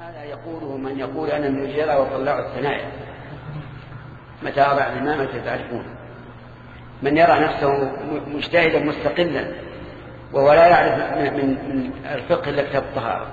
هذا يقوله من يقول أنا من الجرى وطلعوا الثنايا متى أضع الإمامة تعرفون. من يرى نفسه مجتهدا مستقلا وهو لا يعرف من الفقه إلا كتاب الطهارة،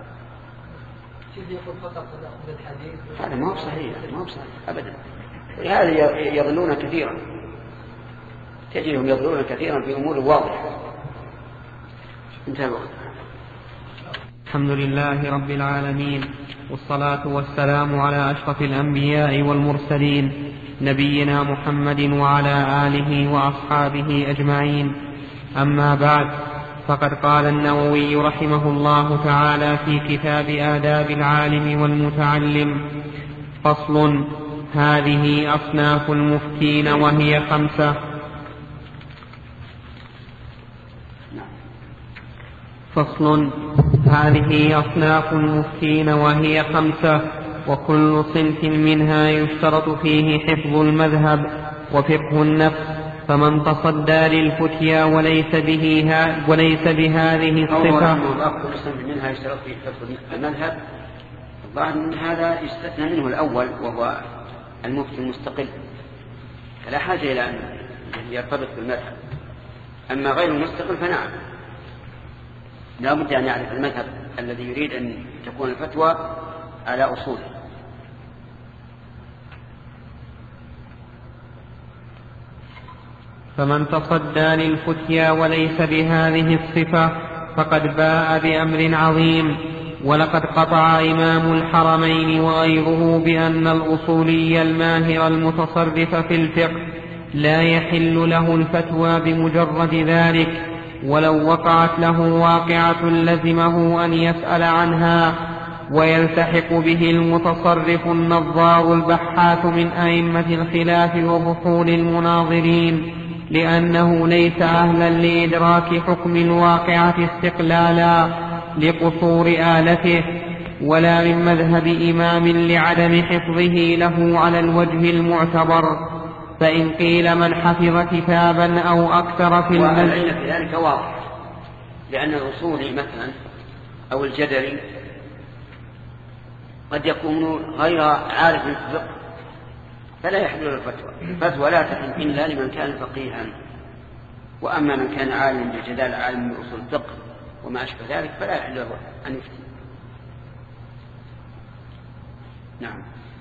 هذا ما هو صحيح، ما هو صحيح أبدا. هذا يضلون كثيرا، تجدهم يضلون كثيرا في أمور واضحة. انتهى الوقت. الحمد لله رب العالمين، والصلاة والسلام على أشرف الأنبياء والمرسلين نبينا محمد وعلى آله وأصحابه أجمعين. أما بعد، فقد قال النووي رحمه الله تعالى في كتاب آداب العالم والمتعلم: فصل: هذه أصناف المفتين وهي 5. فصل: هذه أصناف المفتين وهي 5، وكل صنف منها يشترط فيه حفظ المذهب وفقه النفس. فمن تصدى للفتيا وليس بهذه الصفة. كل صنف منها يشترط فيه حفظ المذهب، الظاهر من هذا يستثنى منه الأول وهو المفتي المستقل، فلا حاجة إلى أن يرتبط بالمذهب. أما غير المستقل فنعم، لا بد أن يعرف المذهب الذي يريد أن تكون الفتوى على أصوله. فمن تصدى للفتيا وليس بهذه الصفة فقد باء بأمر عظيم. ولقد قطع إمام الحرمين وغيره بأن الأصولي الماهر المتصرف في الفقه لا يحل له الفتوى بمجرد ذلك، ولو وقعت له واقعة لزمه أن يسأل عنها. ويلتحق به المتصرف النظار البحاث من أئمة الخلاف وفحول المناظرين، لأنه ليس أهلا لإدراك حكم الواقعة استقلالا لقصور آلته، ولا من مذهب إمام لعدم حفظه له على الوجه المعتبر. فإن قيل من حفظ كتابا أو أكثر في المذهب في ذلك واضح، لأن الأصولي مثلا أو الجدلي قد يكون غير عارف الفقه فلا يحل له الفتوى لا تحل إلا لمن كان فقيها. وأما من كان عالم بالجدال عالم بأصول الفقه وما أشبه ذلك فلا يحل له أن يفتي. نعم.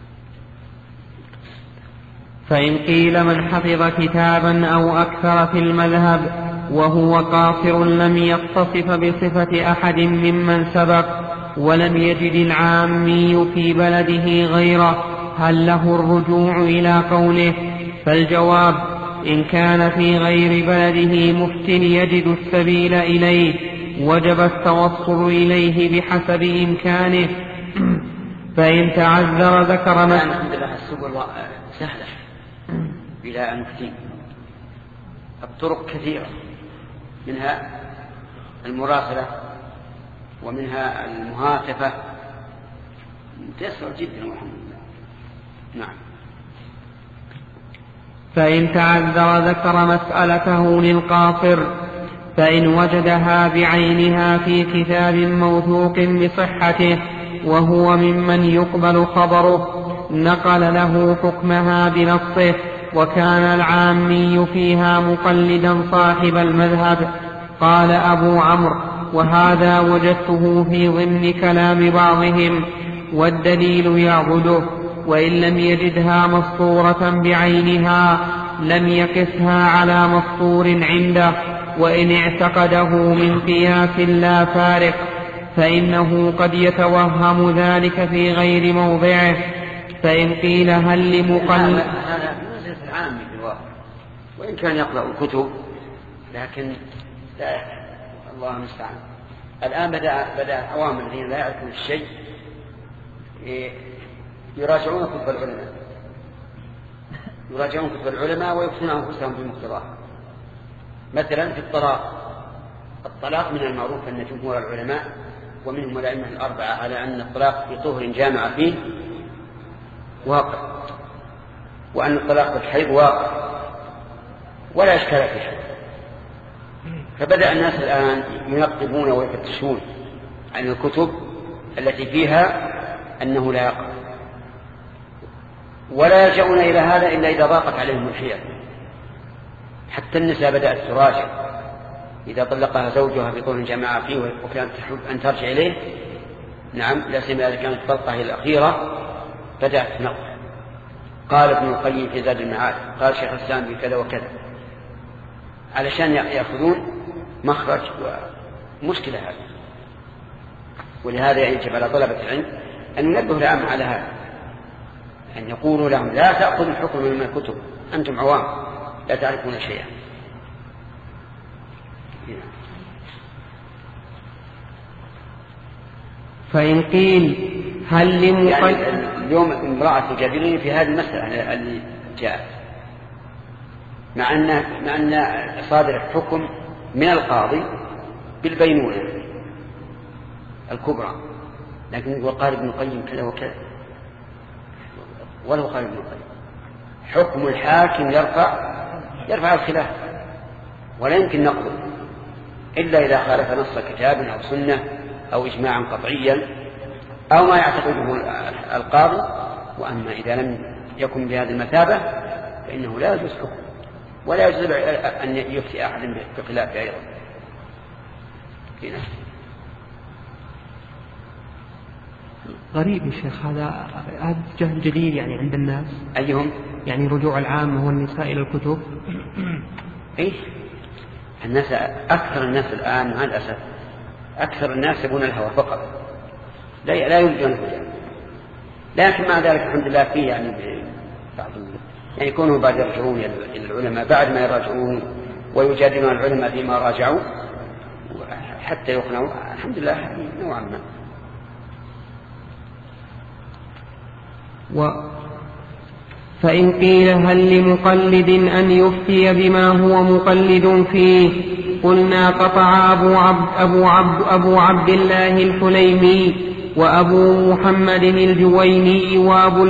فإن قيل من حفظ كتابا أو أكثر في المذهب وهو قاصر لم يتصف بصفة أحد ممن سبق ولم يجد العامي في بلده غيره، هل له الرجوع إلى قوله؟ فالجواب: إن كان في غير بلده مفت يجد السبيل إليه وجب التوصل إليه بحسب إمكانه. فإن تعذر ذكر السبل سهلة بلا المفتي، الطرق كثيرة، منها المراسلة ومنها المهاتفة، تسهل جدا والحمد لله. نعم. فإن تعذر ذكر مسألته للقاصر، فإن وجدها بعينها في كتاب موثوق بصحته وهو ممن يقبل خبره نقل له حكمها بنصه، وكان العامي فيها مقلدا صاحب المذهب. قال أبو عمرو: وهذا وجدته في ضمن كلام بعضهم، والدليل يعبده، وإن لم يجدها مسطورة بعينها لم يقسها على مسطور عنده، وإن اعتقده من قياس لا فارق، فإنه قد يتوهم ذلك في غير موضعه. فإن قيل هل لمقلد هذا نزلت العام في الواقع، وإن كان يقرأ الكتب لكن لا، الله المستعان. الآن بدأ العوام الذين لا يعرفون الشيء يراجعون كتب العلماء ويفتون أنفسهم بمقتضاه. مثلا في الطلاق من المعروف أن جمهور العلماء ومنهم الأئمة الأربعة على أن الطلاق في طهر جامع فيه واقع، وأن الطلاق في الحيض واقع ولا إشكال في شيء. فبدأ الناس الآن ينقبون ويفتشون عن الكتب التي فيها أنه لا يقع، ولا يلجؤون إلى هذا إلا إذا ضاقت عليهم الحيل. حتى النساء بدأت تراجع إذا طلقها زوجها في طول جماعة فيه وكانت تحب أن ترجع إليه، نعم، لا سيما إذا كانت الطلقة الأخيرة، بدأت تنظر. قال ابن القيم في زاد المعاد، قال شيخ الإسلام بكذا وكذا، علشان يأخذون مخرج ومشكلة هذه. ولهذا يجب على طلبة العلم أن ينبهوا العامة على هذا، أن يقولوا لهم لا تأخذوا الحكم من الكتب، أنتم عوام لا تعرفون شيئا. فإن قيل هل يعني اليوم امرأة تجادلني في هذه المسألة اللي جاءت، مع أن صادر الحكم من القاضي بالبينونة الكبرى، لكن وقال ابن القيم كذا وكذا، ولو قال ابن القيم حكم الحاكم يرفع الخلاف، ولا يمكن نقضه إلا إذا خالف نص كتاب أو سنة أو إجماعا قطعيا أو ما يعتقده القاضي. وأما إذا لم يكن بهذه المثابة فإنه لا يجوز حكم، ولا يجوز أن يفتي أحد بخلافه أيضا. غريب يا شيخ، هذا جهل جديد يعني عند الناس. أيهم؟ يعني رجوع العامة والنساء إلى الكتب. إيه، الناس أكثر الناس الآن مع الأسف أكثر الناس يبون الهوى فقط، لا يريدون الهدى. لكن مع ذلك الحمد لله فيه يعني بعض يعني يكونوا بعد يرجعون إلى العلماء بعد ما يراجعون ويجادلون العلماء فيما راجعوا حتى يقنعوا، الحمد لله نوعا ما. فإن قيل هل لمقلد أن يفتي بما هو مقلد فيه؟ قلنا قطع أبو عبد الله الحليمي وأبو محمد الجويني وأبو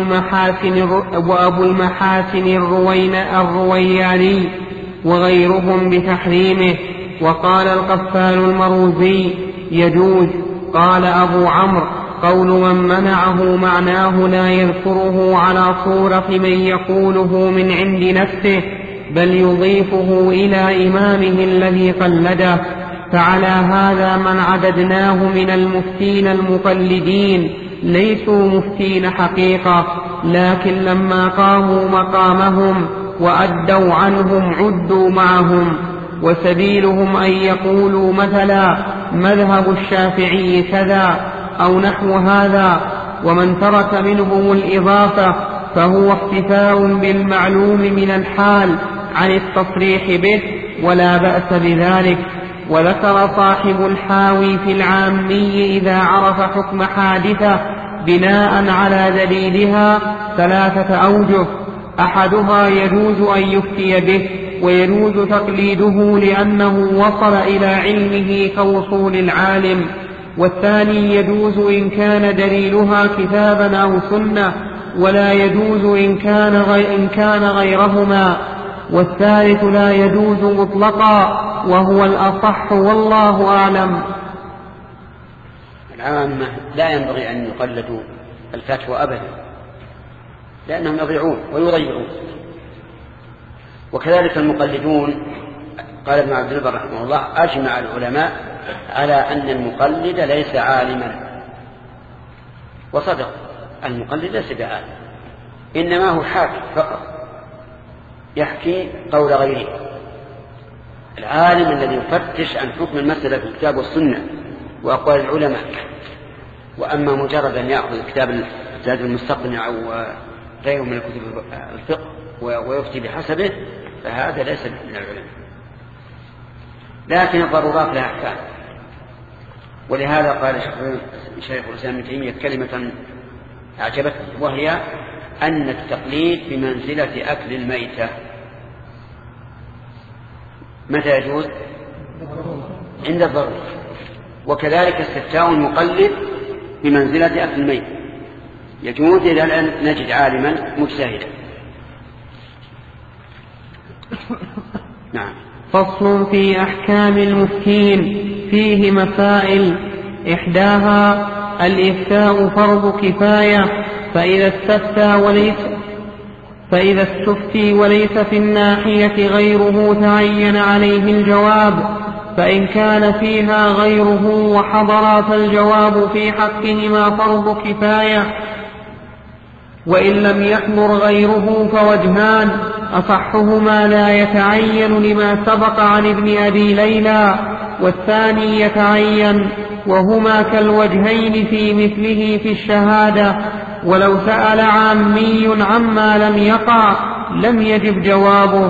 المحاسن الروياني وغيرهم بتحريمه. وقال القفال المروزي يجوز. قال أبو عمرو قول من منعه معناه لا يذكره على صورة من يقوله من عند نفسه، بل يضيفه إلى إمامه الذي قلده. فعلى هذا من عددناه من المفتين المقلدين ليسوا مفتين حقيقة، لكن لما قاموا مقامهم وأدوا عنهم عدوا معهم. وسبيلهم أن يقولوا مثلا مذهب الشافعي كذا أو نحو هذا، ومن ترك منهم الإضافة فهو احتفاء بالمعلوم من الحال عن التصريح به، ولا بأس بذلك. وذكر صاحب الحاوي في العامي إذا عرف حكم حادثة بناء على دليلها 3 أوجه: أحدها يجوز أن يفتي به ويجوز تقليده لأنه وصل إلى علمه كوصول العالم، والثاني يجوز إن كان دليلها كتابا أو سنة، ولا يجوز إن كان غيرهما، والثالث لا يجوز مطلقا وهو الأصح والله أعلم. العامة لا ينبغي أن يقلدوا الفتوى أبدا، لأنهم يضيعون ويضيعون. وكذلك المقلدون، قال ابن عبد البر رحمه الله أجمع العلماء على أن المقلد ليس عالما، وصدق، المقلد ليس بعالم، إنما هو حاكي فقط يحكي قول غيره. العالم الذي يفتش عن حكم المسألة في الكتاب والسنة وأقوال العلماء. وأما مجرد أن يأخذ كتاب زاد المستقنع أو غيره من الكتب الفقه ويفتي بحسبه فهذا ليس من العلماء. لكن الضرورات لها أحكام، ولهذا قال شيخ الإسلام ابن تيمية كلمة أعجبتني، وهي أن التقليد بمنزلة أكل الميتة. متى يجوز؟ عند الضرورة. وكذلك استفتاء المقلد بمنزلة أكل الميت يجوز إذا لم نجد عالما مجتهدا. نعم. فصل في أحكام المفتين، فيه مسائل: إحداها الإفتاء فرض كفاية، فإذا استفتي وليس في الناحية غيره تعين عليه الجواب، فإن كان فيها غيره وحضر فالجواب في حقهما فرض كفاية، وإن لم يحضر غيره فوجهان، أصحهما لا يتعين لما سبق عن ابن أبي ليلى، والثاني يتعين، وهما كالوجهين في مثله في الشهادة. ولو سأل عامي عما لم يقع لم يجب جوابه.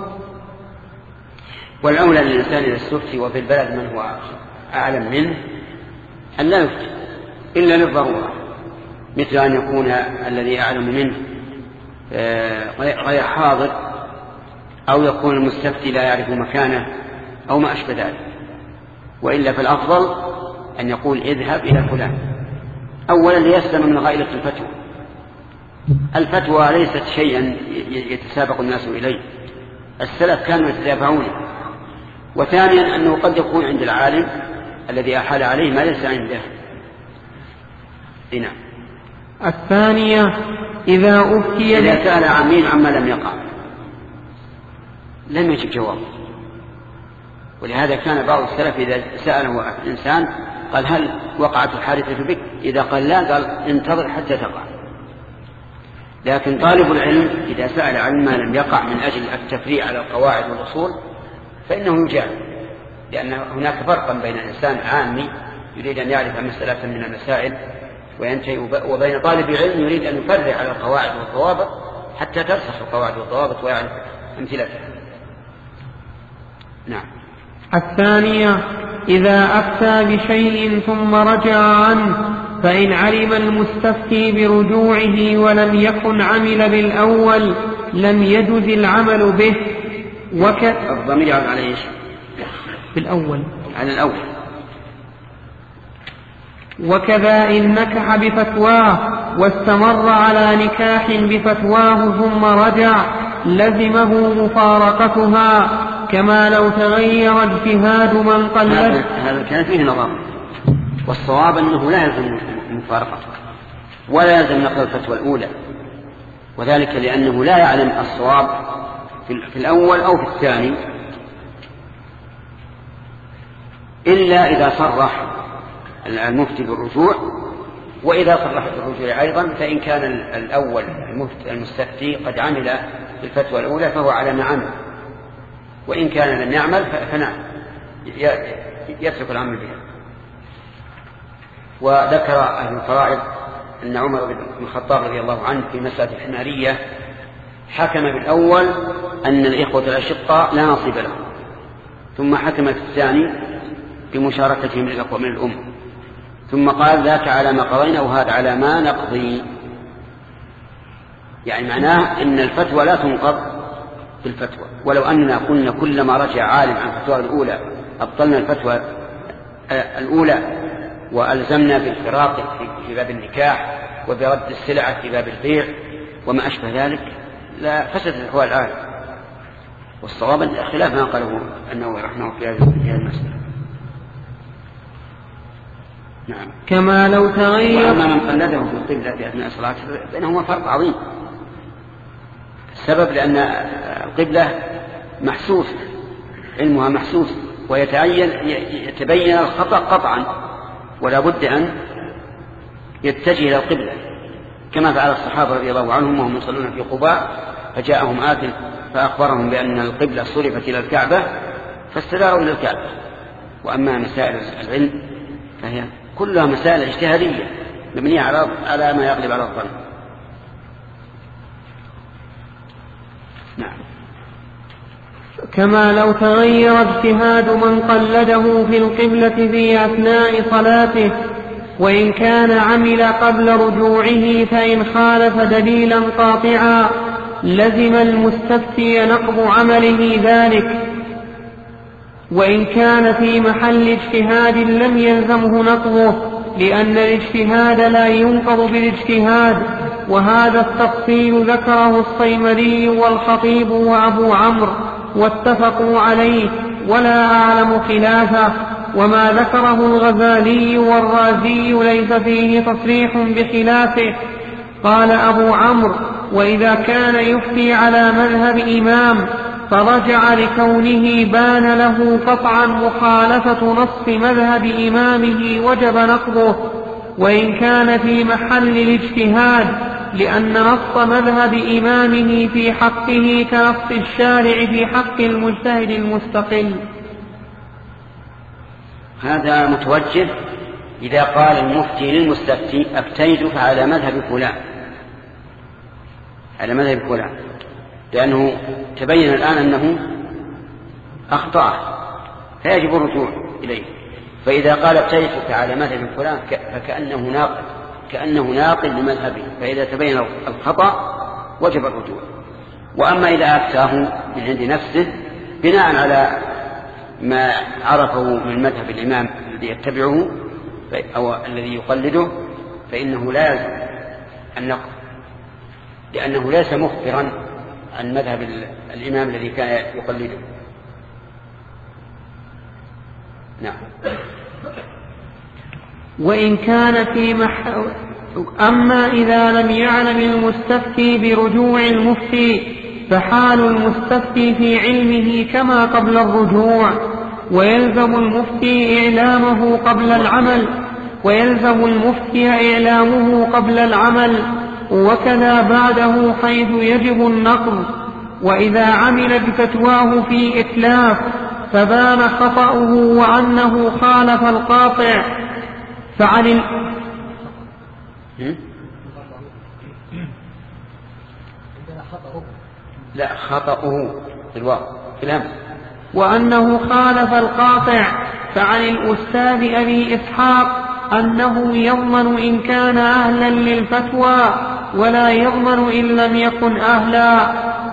والأولى للإنسان إذا استفتي وفي البلد من هو أعلم منه أن لا يفتي إلا للضرورة، مثل أن يكون الذي أعلم منه غير حاضر، أو يكون المستفتي لا يعرف مكانه أو ما أشبه ذلك. وإلا فالأفضل أن يقول اذهب إلى فلان، أولا ليسلم من غائلة الفتوى. الفتوى ليست شيئا يتسابق الناس إليه، السلف كانوا يتدافعون. وثانيا أنه قد يكون عند العالم الذي أحال عليه ما ليس عنده. نعم. الثانية إذا سأل عمين عما لم يقع لم يجب جواب. ولهذا كان بعض السلف إذا سأله إنسان قال هل وقعت الحادثة بك؟ إذا قال لا قال انتظر حتى تقع. لكن طالب العلم إذا سأل عن ما لم يقع من أجل التفريع على القواعد والأصول فإنه يجاب، لأن هناك فرقا بين إنسان عامي يريد أن يعرف مسألة من المسائل وينتهي، وبين طالب علم يريد أن يفرع على القواعد والضوابط حتى ترسخ القواعد والضوابط ويعرف أمثلتها. نعم. الثانية إذا أفتى بشيء ثم رجع عنه، فإن علم المستفتي برجوعه ولم يكن عمل بالأول لم يجز العمل به. الضمير يعود على إيش؟ بالأول، على الأول. وكذا إن نكح بفتواه واستمر على نكاح بفتواه ثم رجع لزمه مفارقتها، كما لو تغير اجتهاد من قلد. هذا كان فيه نظر، والصواب أنه لا يلزم مفارقته ولا يلزم نقل الفتوى الأولى، وذلك لأنه لا يعلم الصواب في الأول أو في الثاني إلا إذا صرح المفتي بالرجوع. وإذا صرح بالرجوع أيضا فإن كان الأول المستفتي قد عمل بالفتوى الأولى فهو على ما عمل، وإن كان لم يعمل فنعم يترك العمل بها. وذكر أهل الفرائض أن عمر بن الخطاب رضي الله عنه في مسألة الحمارية حكم بالأول أن الإخوة الأشقاء لا نصيب لهم، ثم حكم في الثاني بمشاركتهم للأقوى من الأم، ثم قال ذاك على ما قضينا وهذا على ما نقضي. يعني معناه أن الفتوى لا تنقض بالفتوى. ولو أننا قلنا كلما رجع عالم عن الفتوى الأولى أبطلنا الفتوى الأولى وألزمنا بالفراق في باب النكاح وبرد السلعة في باب البيع وما أشبه ذلك لا فسدت الأحوال الآن. والصواب خلاف ما قاله أنه رحمه في هذه المسألة. نعم. كما لو تغير. وأما من قلده في القبلة في أثناء الصلاة بينهما فرق عظيم. السبب لأن القبلة محسوس، علمها محسوس، يتبين الخطأ قطعا، ولا بد أن يتجه إلى القبلة كما فعل الصحابة رضي الله عنهم وهم يصلون في قباء فجاءهم آت فأخبرهم بأن القبلة صرفت إلى الكعبة فاستداروا إلى الكعبة. وأما مسائل العلم فهي كلها مسائل اجتهادية مبنية على ما يغلب على الظن. نعم. كما لو تغير اجتهاد من قلده في القبلة في أثناء صلاته، وإن كان عمل قبل رجوعه فإن خالف دليلا قاطعا لزم المستفتي نقض عمله ذلك، وإن كان في محل اجتهاد لم يلزمه نقضه، لأن الاجتهاد لا ينقض بالاجتهاد. وهذا التفصيل ذكره الصيمري والخطيب وأبو عمرو واتفقوا عليه، ولا أعلم خلافه. وما ذكره الغزالي والرازي ليس فيه تصريح بخلافه. قال أبو عمرو: وإذا كان يفتي على مذهب إمام فرجع لكونه بان له قطعا مخالفة نص مذهب إمامه وجب نقضه، وإن كان في محل الاجتهاد، لأن نص مذهب إمامه في حقه كنص الشارع في حق المجتهد المستقل. هذا متوجه إذا قال المفتي للمستفتي: أفتيت فعلى مذهب فلان، على مذهب فلان، لأنه تبين الآن أنه أخطأ فيجب الرجوع إليه. فإذا قال أفتيت على مذهب فلان كأنه ناقل لمذهبه، فإذا تبين الخطأ وجب الرجوع. وأما إذا أفتاه من عند نفسه بناء على ما عرفه من مذهب الإمام الذي يتبعه أو الذي يقلده، فإنه لا يلزم النقل، لأنه ليس مخبرا عن مذهب الإمام الذي كان يقلده. نعم. وإن كان في أما إذا لم يعلم المستفتي برجوع المفتي فحال المستفتي في علمه كما قبل الرجوع، ويلزم المفتي إعلامه قبل العمل، وكذا بعده حيث يجب النقض. وإذا عمل بفتواه في إتلاف فبان خطأه وأنه خالف القاطع فعن خطأه في الهمس، وأنه خالف القاطع. فعن الأستاذ أبي إسحاق أنه يضمن إن كان أهلا للفتوى ولا يضمن إن لم يكن أهلا،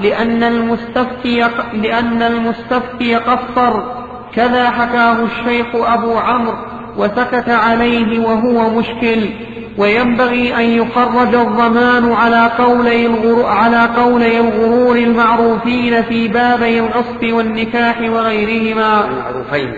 لأن المستفتي قصر. كذا حكاه الشيخ أبو عمرو وسكت عليه وهو مشكل. وينبغي أن يخرج الضمان على قولي الغرور المعروفين في بابي الغصب والنكاح وغيرهما. المعروفين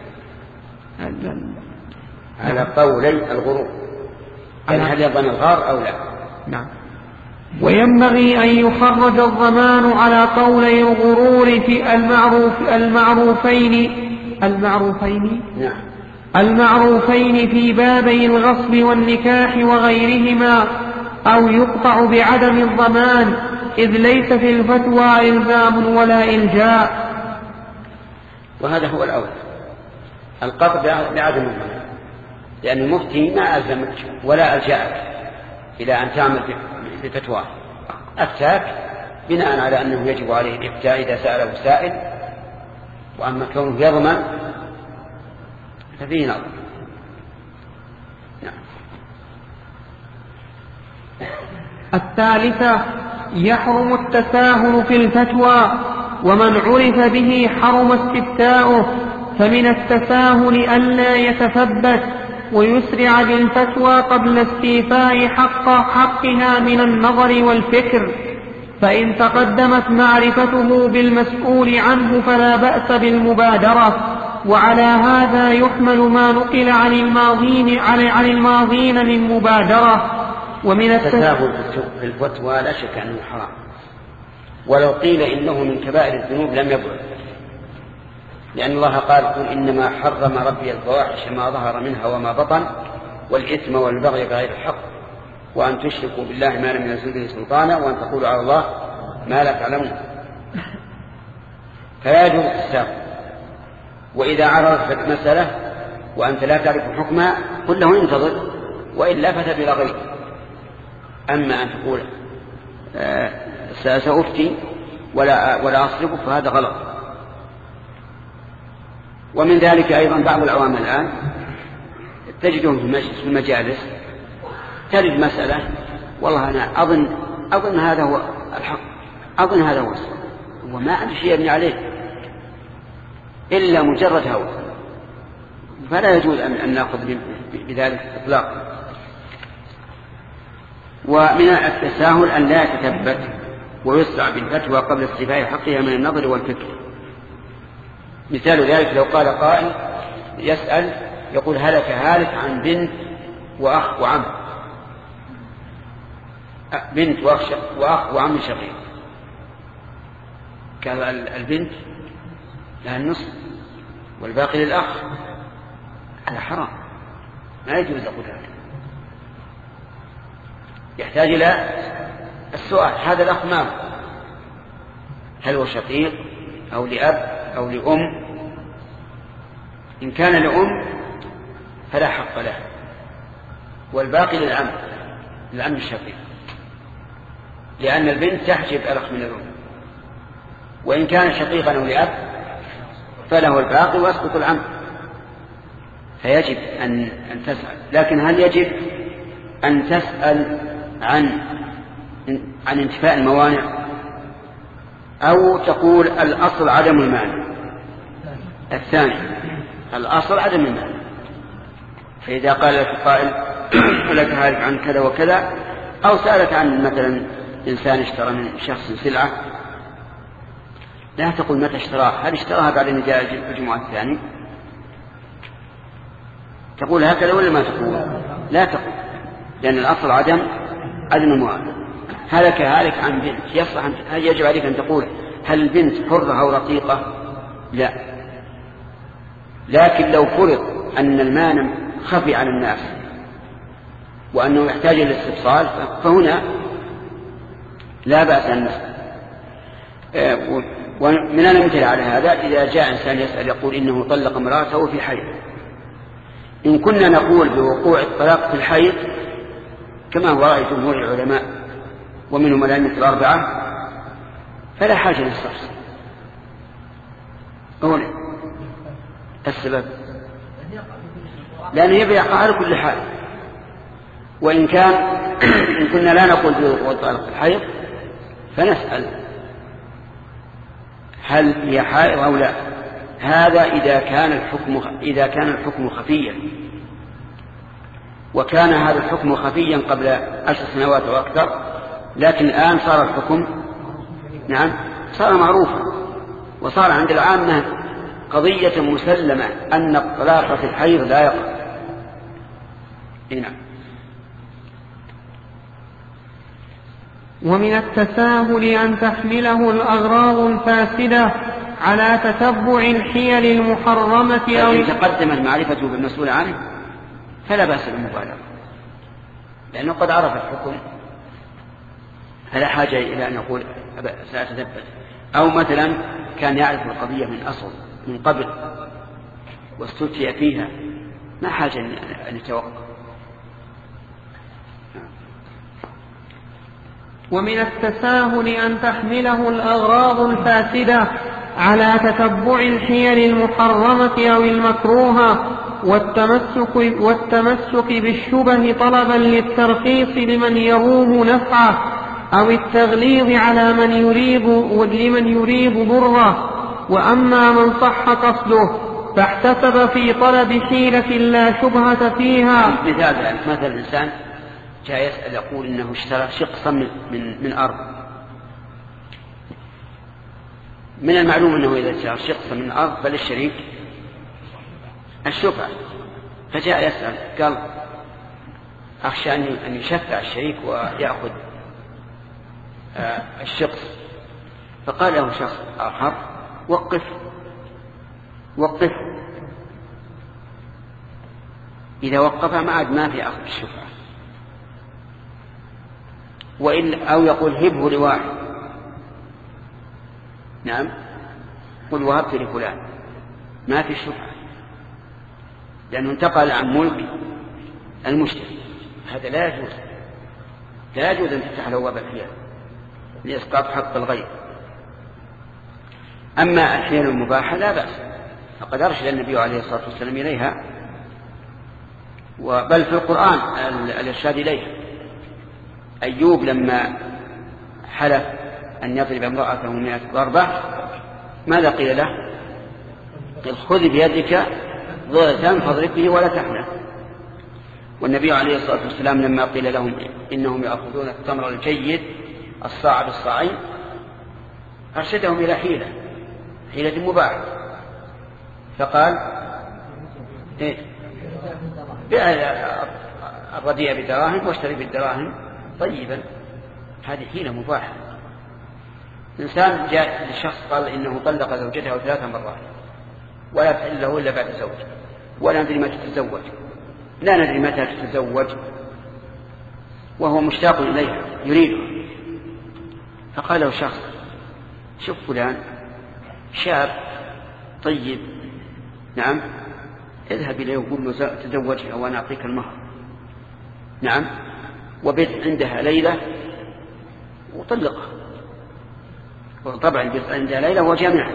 على قولي الغرور، هل يضمن الغار أو لا؟ نعم. وينبغي أن يخرج الضمان على قولي الغرور في المعروفين في بابي الغصب والنكاح وغيرهما، أو يقطع بعدم الضمان، إذ ليس في الفتوى إلزام ولا إلجاء. وهذا هو الأول، القطع بعدم الضمان، لأن المفتي ما ألزمك ولا ألجأك إلى أن تعمل بفتوى، أفتاك بناء على أنه يجب عليه الإفتاء إذا سأله سائل، وأما كونه يضمن ففيه نظر. نعم. الثالثة: يحرم التساهل في الفتوى، ومن عرف به حرم استفتاؤه. فمن التساهل ألا يتثبت ويسرع بالفتوى قبل استيفاء حقها من النظر والفكر، فإن تقدمت معرفته بالمسؤول عنه فلا بأس بالمبادرة. وعلى هذا يحمل ما نقل عن الماضين من مبادرة. ومن التساهل في الفتوى لا شك أنه حرام، ولو قيل إنه من كبائر الذنوب لم يبعد، لأن الله قال: قل إنما حرم ربي الفواحش ما ظهر منها وما بطن والإثم والبغي بغير الحق وأن تشركوا بالله ما لم ينزل به سلطانا وأن تقولوا على الله ما لا تعلمون. فلا يجوز التساهل. وإذا عرضت مسألة وأنت لا تعرف حكمها قل له انتظر، وإلا فتبع غيره. أما أن تقول سأفتي ولا أصرفك فهذا غلط. ومن ذلك أيضا بعض العوام الآن تجدهم في المجالس تجد مسألة: والله أنا أظن هذا هو الحق، أظن هذا هو الصواب، وما عندي شيء يبني عليه إلا مجرد هوى، فلا يجوز أن نأخذ بذلك إطلاقا. ومن التساهل أن لا يتثبت ويسرع بالفتوى قبل استيفاء حقها من النظر والفكر. مثال ذلك لو قال قائل: يسأل يقول هلك هالك عن بنت وأخ وعم، بنت وأخ وعم شقيق. قال البنت لها النصف والباقي للأخ، هذا حرام، ما يجوز أقول هذا. يحتاج إلى السؤال، هذا الأخ ما هو؟ هل هو شقيق أو لأب أو لأم؟ إن كان لأم فلا حق له، والباقي للعم الشقيق، لأن البنت تحجب الأخ من الأم. وإن كان شقيقا أو لأب فله الباقي ويسقط العم. فيجب أن تسأل، لكن هل يجب أن تسأل عن انتفاء الموانع، أو تقول الأصل عدم المانع؟ الثاني، الأصل عدم المانع. فإذا قال لك قائل لك هالك عن كذا وكذا، أو سألك عن مثلا إنسان اشترى من شخص سلعة، لا تقول متى اشتراها، هل اشتراها بعد أن جاء الجمعة الثاني؟ تقول هكذا ولا ما تقول؟ لا تقول، لأن الأصل عدم الموانع. هلك هالك عن بنت، يصح هل يجب عليك أن تقول هل البنت حرة أو رقيقة؟ لا. لكن لو فرض أن المانع خفي على الناس وأنه يحتاج إلى الاستفصال، فهنا لا بأس أن نسأل. ومن الأمثلة على هذا إذا جاء إنسان يسأل يقول إنه طلق امرأته في حيض، إن كنا نقول بوقوع الطلاق في الحيض كما هو رأي جمهور العلماء ومنهم الأئمة الأربعة، فلا حاجة للتفصيل. هنا السبب لأنه يبقى يقع على كل حال. وإن كنا لا نقول بوقوع الطلاق في الحيض فنسأل هل هي حائض أو لا. هذا إذا كان الحكم خفيا، وكان هذا الحكم خفيا قبل 10 سنوات أو أكثر، لكن الآن صار الحكم صار معروفا، وصار عند العامة قضية مسلمة أن الطلاق في الحيض لا يقع. ومن التساهل أن تحمله الأغراض الفاسدة على تتبع الحيل المحرمة أو إن تقدمت معرفته بالمسؤول عنه فلا بأس بالمبالغة، لأنه قد عرف الحكم، فلا حاجة إلى أن يقول سأتثبت. أو مثلا كان يعرف القضية من أصل من قبل واستفتي فيها، ما حاجة أن يتوقف. ومن التساهل أن تحمله الأغراض الفاسدة على تتبع الحيل المحرمة أو المكروهة والتمسك بالشبه طلبا للترخيص لمن يروم نفعه أو التغليظ على لمن يريد ضره. وأما من صح قصده فاحتسب في طلب حيلة لا شبهة فيها. مثال ذلك، مثل الإنسان جاء يسأل يقول إنه اشترى شقصا من أرض. من المعلوم أنه إذا اشترى شقصا من أرض فللشريك الشفعة، فجاء يسأل قال أخشى أن يشفع الشريك ويأخذ الشقص. فقال له شخص آخر وقف، إذا وقف ما في أخذ الشفعة. أو يقول هبه لواحد، قل وهبت لفلان، ما في الشفعة، لأنه انتقل عن ملك المشتري. هذا لا يجوز أن تفتح له باب الحيل لإسقاط حق الغير. أما الحيل المباحة لا بأس، فقد أرشد النبي عليه الصلاة والسلام إليها، بل في القرآن الإرشاد إليها. أيوب لما حلف أن يضرب امرأته 100 ضربة ماذا قيل له؟ قل خذ بيدك ضغطا فاضرب به ولا تحنث. والنبي عليه الصلاة والسلام لما قيل لهم إنهم يأخذون التمر الجيد الصاع بالصاعين أرشدهم إلى حيلة مباحة، فقال بيع الرديء بدراهم واشتري بالدراهم طيبا، هذه حيلة مباحة. إنسان جاء للشخص قال إنه طلق زوجته 3 مرات ولا تحل له إلا بعد زوج، ولا ندري متى تتزوج، لا ندري متى تتزوج، وهو مشتاق إليها يريده. فقال له شخص: شوف فلان شاب طيب، نعم، اذهب إليه وقل له تزوجها وأنا أعطيك المهر، نعم، وبيت عندها ليلة وطلقها. وطبعا البيت عندها ليلة وجامعها.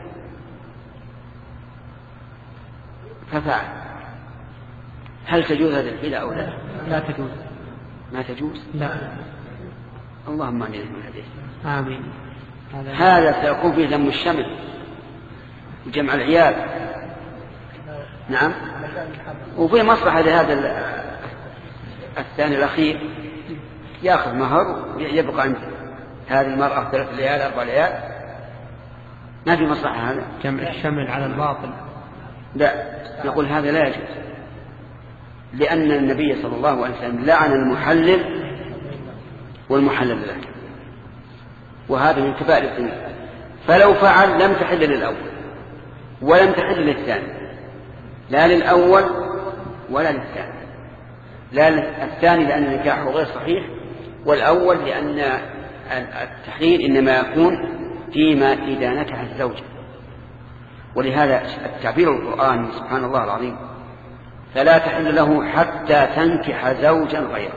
ففعل. هل تجوز هذه الحيلة أو لا؟ لا تجوز. ما تجوز؟ لا. اللهم آمين من الحديث. آمين. هذا سيكون فيه ذم الشمل وجمع العيال، نعم، وفيه مصلحة لهذا الثاني الأخير يأخذ مهر ويبقى عنده هذه المرأة 3 ليال 4 ليال، ما في مصلحة هذا. جمع الشمل على الباطل. لا، يقول هذا لا يجوز، لأن النبي صلى الله عليه وسلم لعن المحلل والمحلل له، وهذا من كبائر الذنوب. فلو فعل لم تحل للأول ولم تحل للثاني، لا للأول ولا للثاني، لا الثاني لأن نكاحه غير صحيح، والأول لأن التحليل إنما يكون فيما إذا نكح الزوجة. ولهذا التعبير القرآني سبحان الله العظيم: فلا تحل له حتى تنكح زوجا غيره.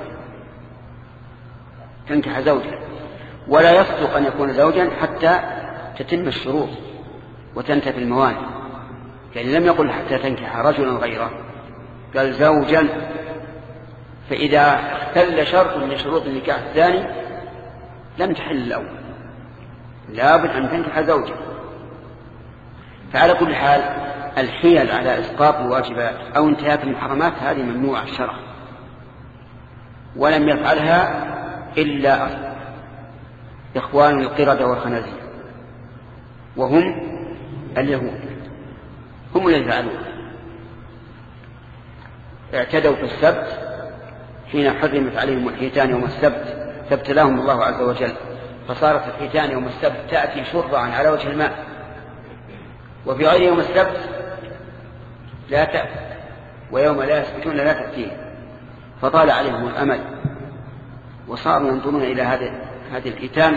تنكح زوجا، ولا يصدق أن يكون زوجا حتى تتم الشروط وتنتفي الموانع. يعني لم يقل حتى تنكح رجلا غيره، قال زوجا. فإذا اختل شرط من شروط النكاح الثاني لم تحل الأول، لابد أن تنكح زوجا. فعلى كل حال الحيل على إسقاط الواجبات أو انتهاك المحرمات هذه ممنوعة الشرع، ولم يفعلها إلا إخوان القردة والخنازير، وهم اليهود، هم الذين فعلوه. اعتدوا في السبت حين حرمت عليهم الحيتان يوم السبت، فابتلاهم الله عز وجل، فصارت الحيتان يوم السبت تأتي شرعا على وجه الماء، وفي غير يوم السبت لا تأتي، ويوم لا يسبتون لا تأتيه. فطال عليهم الأمل وصاروا ينظرون إلى هذه الحيتان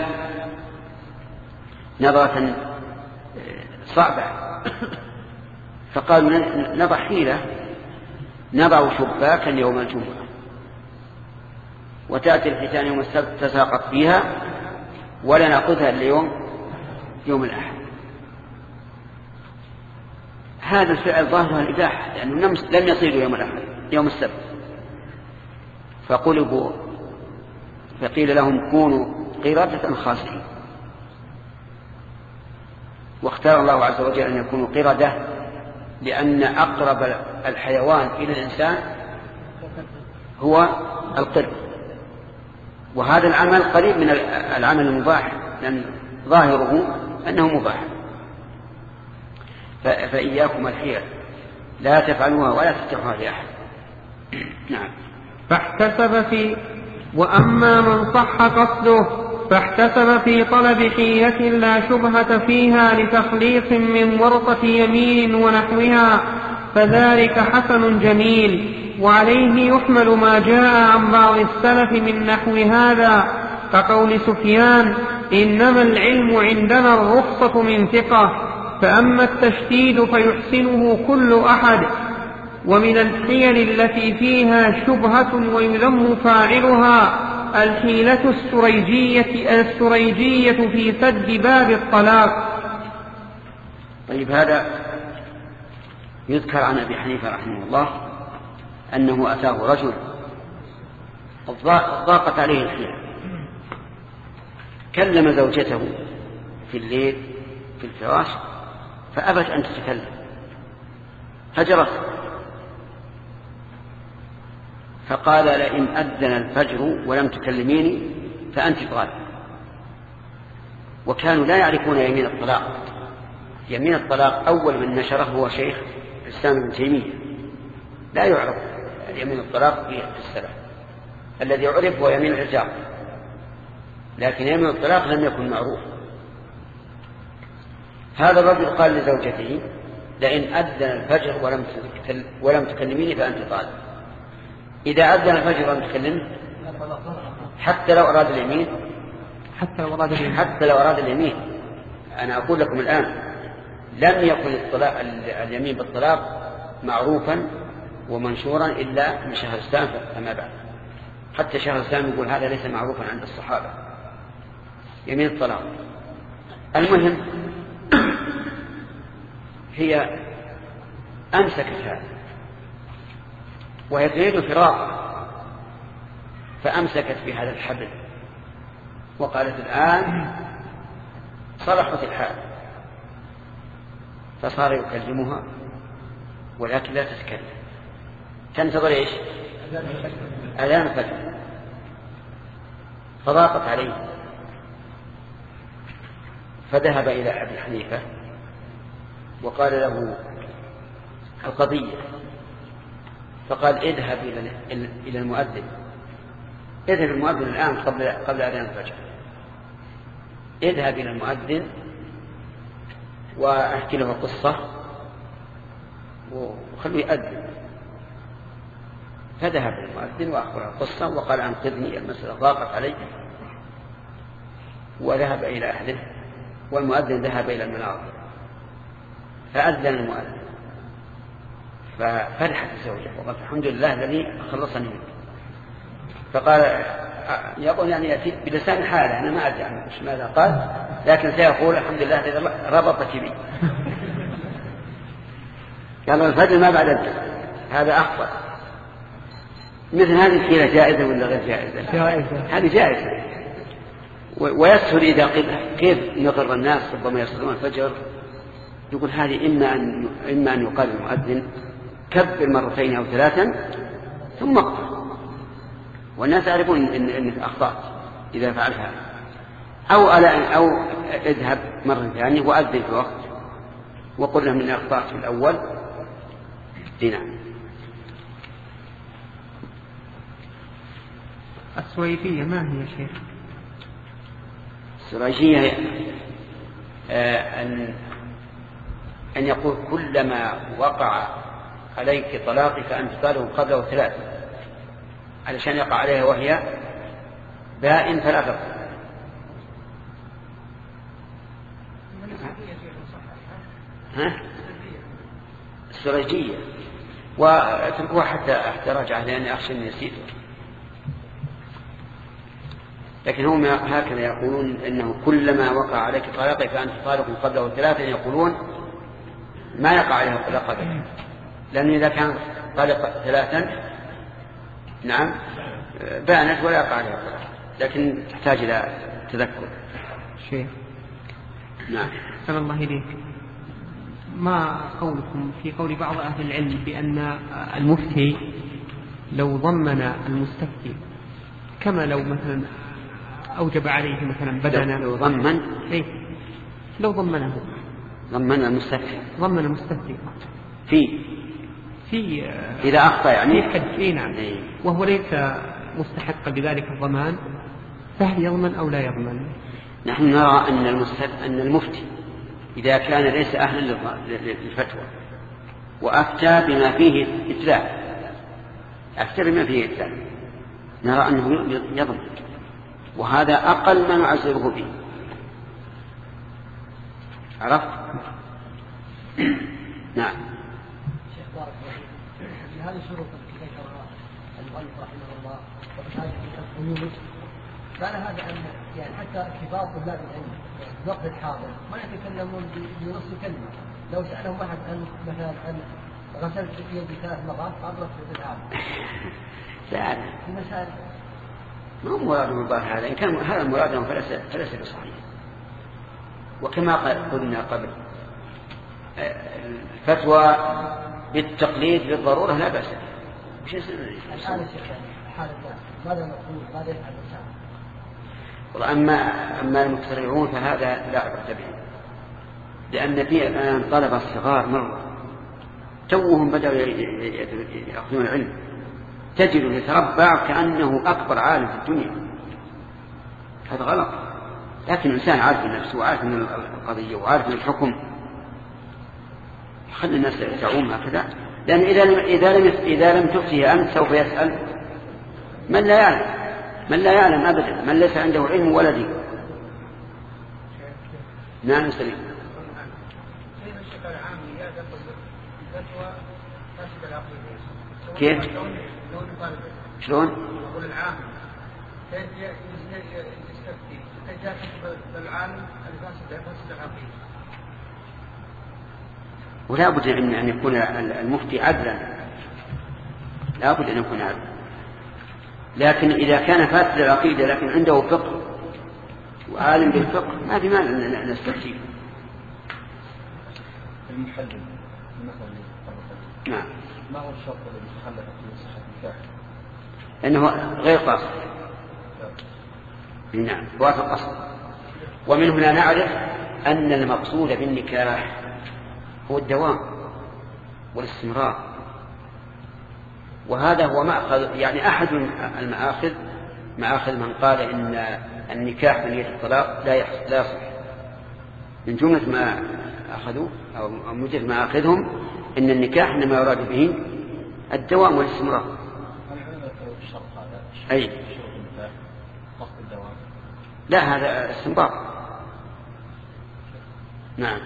نظرة صعبة، فقالوا نضع حيلة، نضع شباكا يوم الجمعة وتأتي الحيتان يوم السبت تساقط فيها، ولا نأخذها إلا يوم الأحد. هذا الفعل ظاهرها الإباحة، لأنه لم يصيروا يوم الأحد يوم السبت. فقلبوا، فقيل لهم كونوا قردة خاسئين. واختار الله عز وجل أن يكونوا قردة، لأن أقرب الحيوان إلى الإنسان هو القرد، وهذا العمل قريب من العمل المباح، لأن ظاهره أنه مباح. فإياكم الحيل، لا تفعلوها ولا تفتحوها لأحد. نعم. وأما من صح قصده فاحتسب في طلب حيلة لا شبهة فيها لتخليص من ورطة يمين ونحوها، فذلك حسن جميل، وعليه يحمل ما جاء عن بعض السلف من نحو هذا، كقول سفيان: إنما العلم عندنا الرخصة من ثقة، فأما التشديد فيحسنه كل أحد. ومن الحيل التي فيها شبهة ويذم فاعلها الحيلة السريجية في سد باب الطلاق. طيب، هذا يذكر عن أبي حنيفة رحمه الله أنه أتاه رجل ضاقت عليه الحيلة، كلم زوجته في الليل في الفراش فأبت أن تتكلم، هجرت، فقال: لئن أذن الفجر ولم تكلميني فأنت طالق. وكانوا لا يعرفون يمين الطلاق. يمين الطلاق أول من نشره هو شيخ الإسلام ابن تيمية لا يعرف اليمين الطلاق في السلف. الذي عرف هو يمين العتاق، لكن يمين الطلاق لم يكن معروف. هذا الرجل قال لزوجته: لئن أذن الفجر ولم تكلميني فأنت طالق. إذا أذن الفجر ولم تكلمني حتى لو أراد اليمين، حتى لو أراد اليمين. أنا أقول لكم الآن لم يكن اليمين بالطلاق معروفا ومنشورا إلا من شهر الإسلام فما بعد. حتى شهر الإسلام يقول هذا ليس معروفا عند الصحابة يمين الطلاق. المهم هي أمسكت هذا وهي تريد فراق، فأمسكت بهذا الحبل وقالت: الآن صلحت الحال. فصار يكلمها ولكن لا تتكلم، تنتظر ايش؟ أذان الفجر. فضاقت عليه، فذهب إلى أبي حنيفة وقال له القضية، فقال: اذهب إلى المؤذن، اذهب المؤذن الآن قبل أذان الفجر، اذهب إلى المؤذن وأحكي له قصة وخليه يؤذن. فذهب المؤذن وأخبره القصة وقال: أنقذني، المسألة ضاقت علي. وذهب إلى أهله، والمؤذن ذهب إلى المنار، فأذن المؤذن، ففرحت الزوجة وقالت: الحمد لله الذي خلصني منك. فقال: يقول يعني يأتي بلسان حاله، أنا ما أدري عنه ماذا قال، لكن سيقول: الحمد لله الذي ربطك بي. قال: الفجر ما بعد الفجر، هذا أخطأ. مثل هذه الحيلة جائزة ولا غير جائزة؟ جائزة. هذه جائزة. ويسهل إذا قيل كيف نغر الناس ربما يصلون الفجر، يقول هذه إما أن يقال المؤذن: كبر مرتين أو ثلاثا ثم اقرأ، والناس يعرفون إنك أخطأت إذا فعلت هذا، أو اذهب مرة ثانية وأذن في وقت وقل لهم إني أخطأت في الأول. نعم. السويفية ما هي يا شيخ؟ السراجية أن يقول: كلما وقع عليك طلاق فأنت طالق قبله 3، علشان يقع عليها وهي بائن فلا تطلق. السراجية، وتركوها حتى راجعه لأني أخشى أن يسيره. لكن هم هكذا يقولون: إنه كلما وقع عليك طلاق فأنت طالق قبله 3، يقولون ما يقع عليها الطلاق قبله، لأن إذا كان طالق 3 نعم بانت ولا يقع عليها الطلاق، لكن تحتاج إلى تذكر شيء. نعم. أحسن الله إليك. ما قولكم في قول بعض أهل العلم بأن المفتي لو ضمن المستفتي كما لو مثلا أوجب عليه مثلا بدنا، لو ضمن لو ضمنه ضمن المستفتي في إذا أخطأ يعني في حد نعم، وهو ليس مستحقا بذلك الضمان، فهل يضمن أو لا يضمن؟ نحن نرى أن المفتي إذا كان ليس أهلا للفتوى وأفتى بما فيه إتلاف، نرى أنه يضمن، وهذا أقل ما نعذره به. عرفت؟ نعم. شيخ بارك الله في هذه الشروط التي ذكرها المؤلف رحمه الله وبهذه القيود، كان هذا أن يعني حتى كبار طلاب العلم في الوقت الحاضر ما يتكلمون بنص كلمة. لو سألهم أحد عن مثلا عن غسلت يدي 3 مرات أضرب في العام في مسائل ما هو مراد المباح هذا. إن كان هذا المراد فليس بصحيح. وكما قلنا قبل الفتوى بالتقليد للضرورة لا بأس بها. الآن الشيخ حال الناس ماذا نقول ماذا يفعل الإنسان؟ أما المتسرعون فهذا لا عبرة به، لأن في الآن طلبة الصغار مرة توهم بدأوا يأخذون العلم تجد يتربع كأنه أكبر عالم في الدنيا. هذا غلط. لكن الإنسان عارف من نفسه وعارف من القضية وعارف من الحكم، خلي الناس تعوم هكذا. لأن إذا لم تفتيه أنت سوف يسأل من لا يعلم، من لا يعلم أبدا، من ليس عنده علم ولا دين. نعم سليم. كيف؟ شلون؟ يقول العام يستفتي العالم الفاسد العقيدة. ولا بد أن يكون المفتي عدلا، لا بد أن يكون عدلا. لكن إذا كان فاسد العقيدة لكن عنده فقه وعالم بالفقه ما في مانع أن نستفتيه. المحلل نعم. ما هو الشرط الذي تخلف في صحة النكاح؟ أنه غير قاصد. نعم وافق قصد. ومن هنا نعرف أن المقصود بالنكاح هو الدوام والاستمرار، وهذا هو مأخذ يعني أحد مآخذ من قال إن النكاح بنية الطلاق لا يصح. من جملة ما أخذوه أو مجرد ما أخذهم إن النكاح إنما يراد به الدوام والاستمرار. أي لا هذا استنباط. نعم.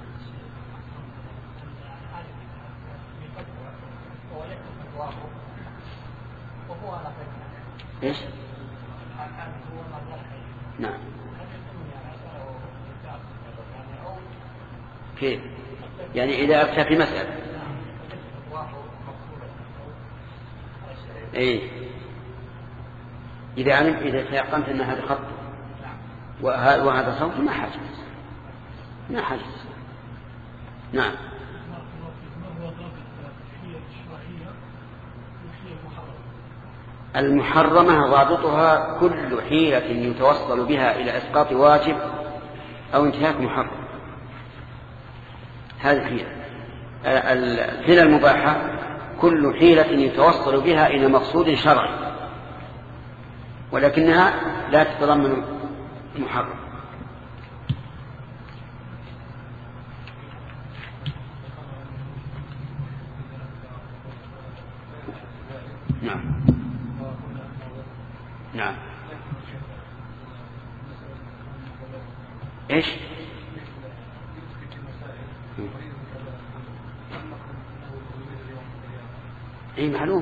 إيش؟ نعم. كيف؟ يعني إذا أفتى في مسألة. إيه؟ إذا تيقنت أن هذا خط وهذا صوت ما حاجة. نعم. المحرمة ضابطها كل حيلة يتوصل بها إلى إسقاط واجب أو انتهاك محرم. هذه الحيلة. الحيلة المباحة كل حيلة يتوصل بها إلى مقصود شرعي ولكنها لا تتضمن محرم. نعم. نعم. إيش؟ أي معلوم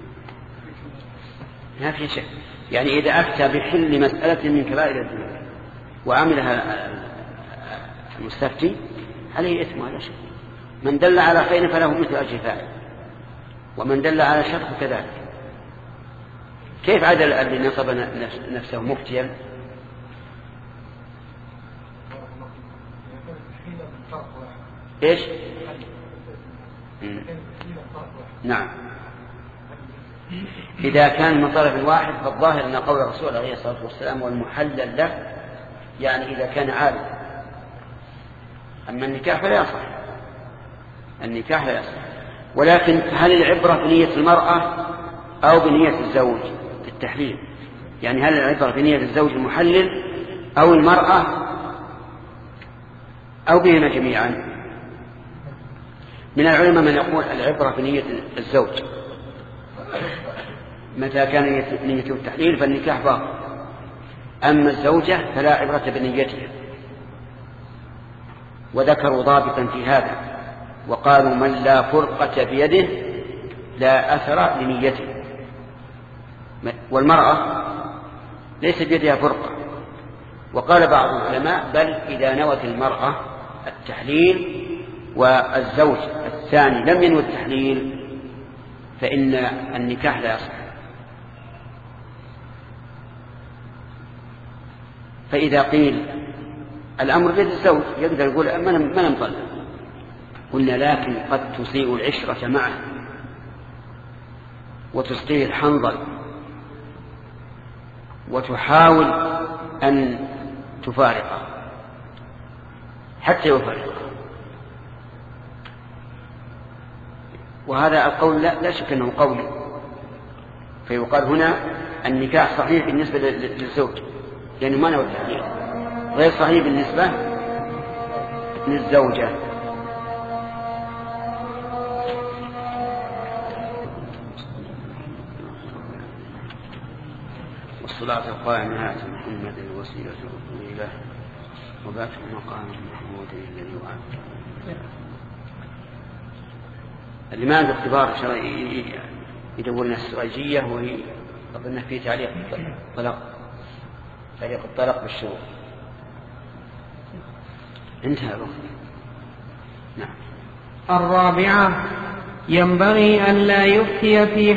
ما في شيء. يعني إذا أفتى بحل مسألة من كبائر الذنوب وعملها المستفتي عليه إثم ولا شيء. من دل على خير فله مثل أجر فاعل ومن دل على شر كذلك. كيف عدل الذي نصب نفسه مفتيا؟ إيش؟ نعم. إذا كان من طرف واحد فالظاهر أن قول الرسول عليه الصلاة والسلام والمحلل له يعني إذا كان عالم. أما النكاح فلا يصح. النكاح لا يصح. ولكن هل العبرة بنية المرأة أو بنية الزوج في التحليل؟ يعني هل العبرة بنية الزوج المحلل أو المرأة أو بهما جميعا؟ من العلماء من يقول العبرة بنية الزوج، متى كان نيته التحليل فالنكاح باطل. أما الزوجة فلا عبرة بنيتها. وذكروا ضابطا في هذا وقالوا من لا فرقة بيده لا أثر لنيته. والمرأة ليس بيدها فرقة. وقال بعض العلماء بل إذا نوت المرأة التحليل والزوج الثاني لم ينوي التحليل فإن النكاح لا يصح. فإذا قيل الأمر بيد الزوج يقدر يقول ما نطلق، قلنا لكن قد تسيء العشرة معه وتسقيه الحنظل وتحاول أن تفارقه حتى يفارقه. وهذا القول لا شك أنه قولي، فيقال هنا النكاح صحيح بالنسبة للزوج لأنه ما نوى التحليل، غير صحيح بالنسبة للزوجة. والصلاة القائمة آت محمد الوسيلة والفضيلة وبات مقام محمود الذي وعد. اللي ما عنده اختبار شرعي يدور لنا السراجية، وهي أظن في تعليق الطلاق بالشروط. انتهى الوقت. نعم. الرابعة: ينبغي أن لا يفتي في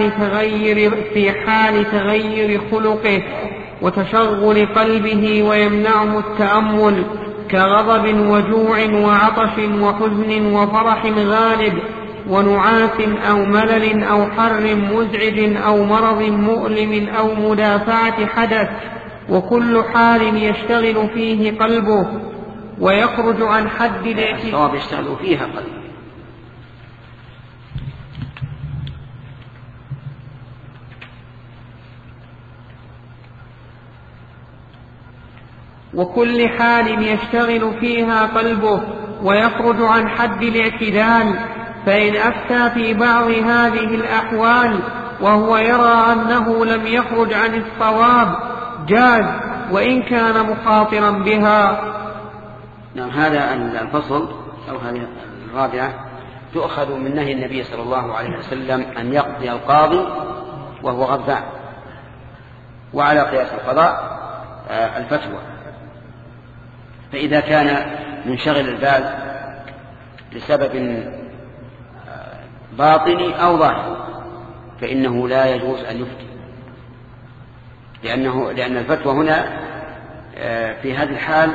حال تغير خلقه وتشغل قلبه ويمنعه التأمل، كغضب وجوع وعطش وحزن وفرح غالب ونعاس أو ملل أو حر مزعج أو مرض مؤلم أو مدافعة حدث، وكل حال يشتغل فيه قلبه ويخرج عن حد الاعتدال. يشتغل فيها قلبه. وكل حال يشتغل فيها قلبه ويخرج عن حد الاعتدال. فإن أفتى في بعض هذه الأحوال وهو يرى أنه لم يخرج عن الصواب جاز وإن كان مخاطرا بها. نعم. هذا الفصل أو هذه الرابعة تؤخذ من نهي النبي صلى الله عليه وسلم أن يقضي القاضي وهو غضبان، وعلى قياس القضاء الفتوى. فإذا كان منشغل البال لسبب باطني أو ظاهر فإنه لا يجوز أن يفتي، لأن الفتوى هنا في هذه الحال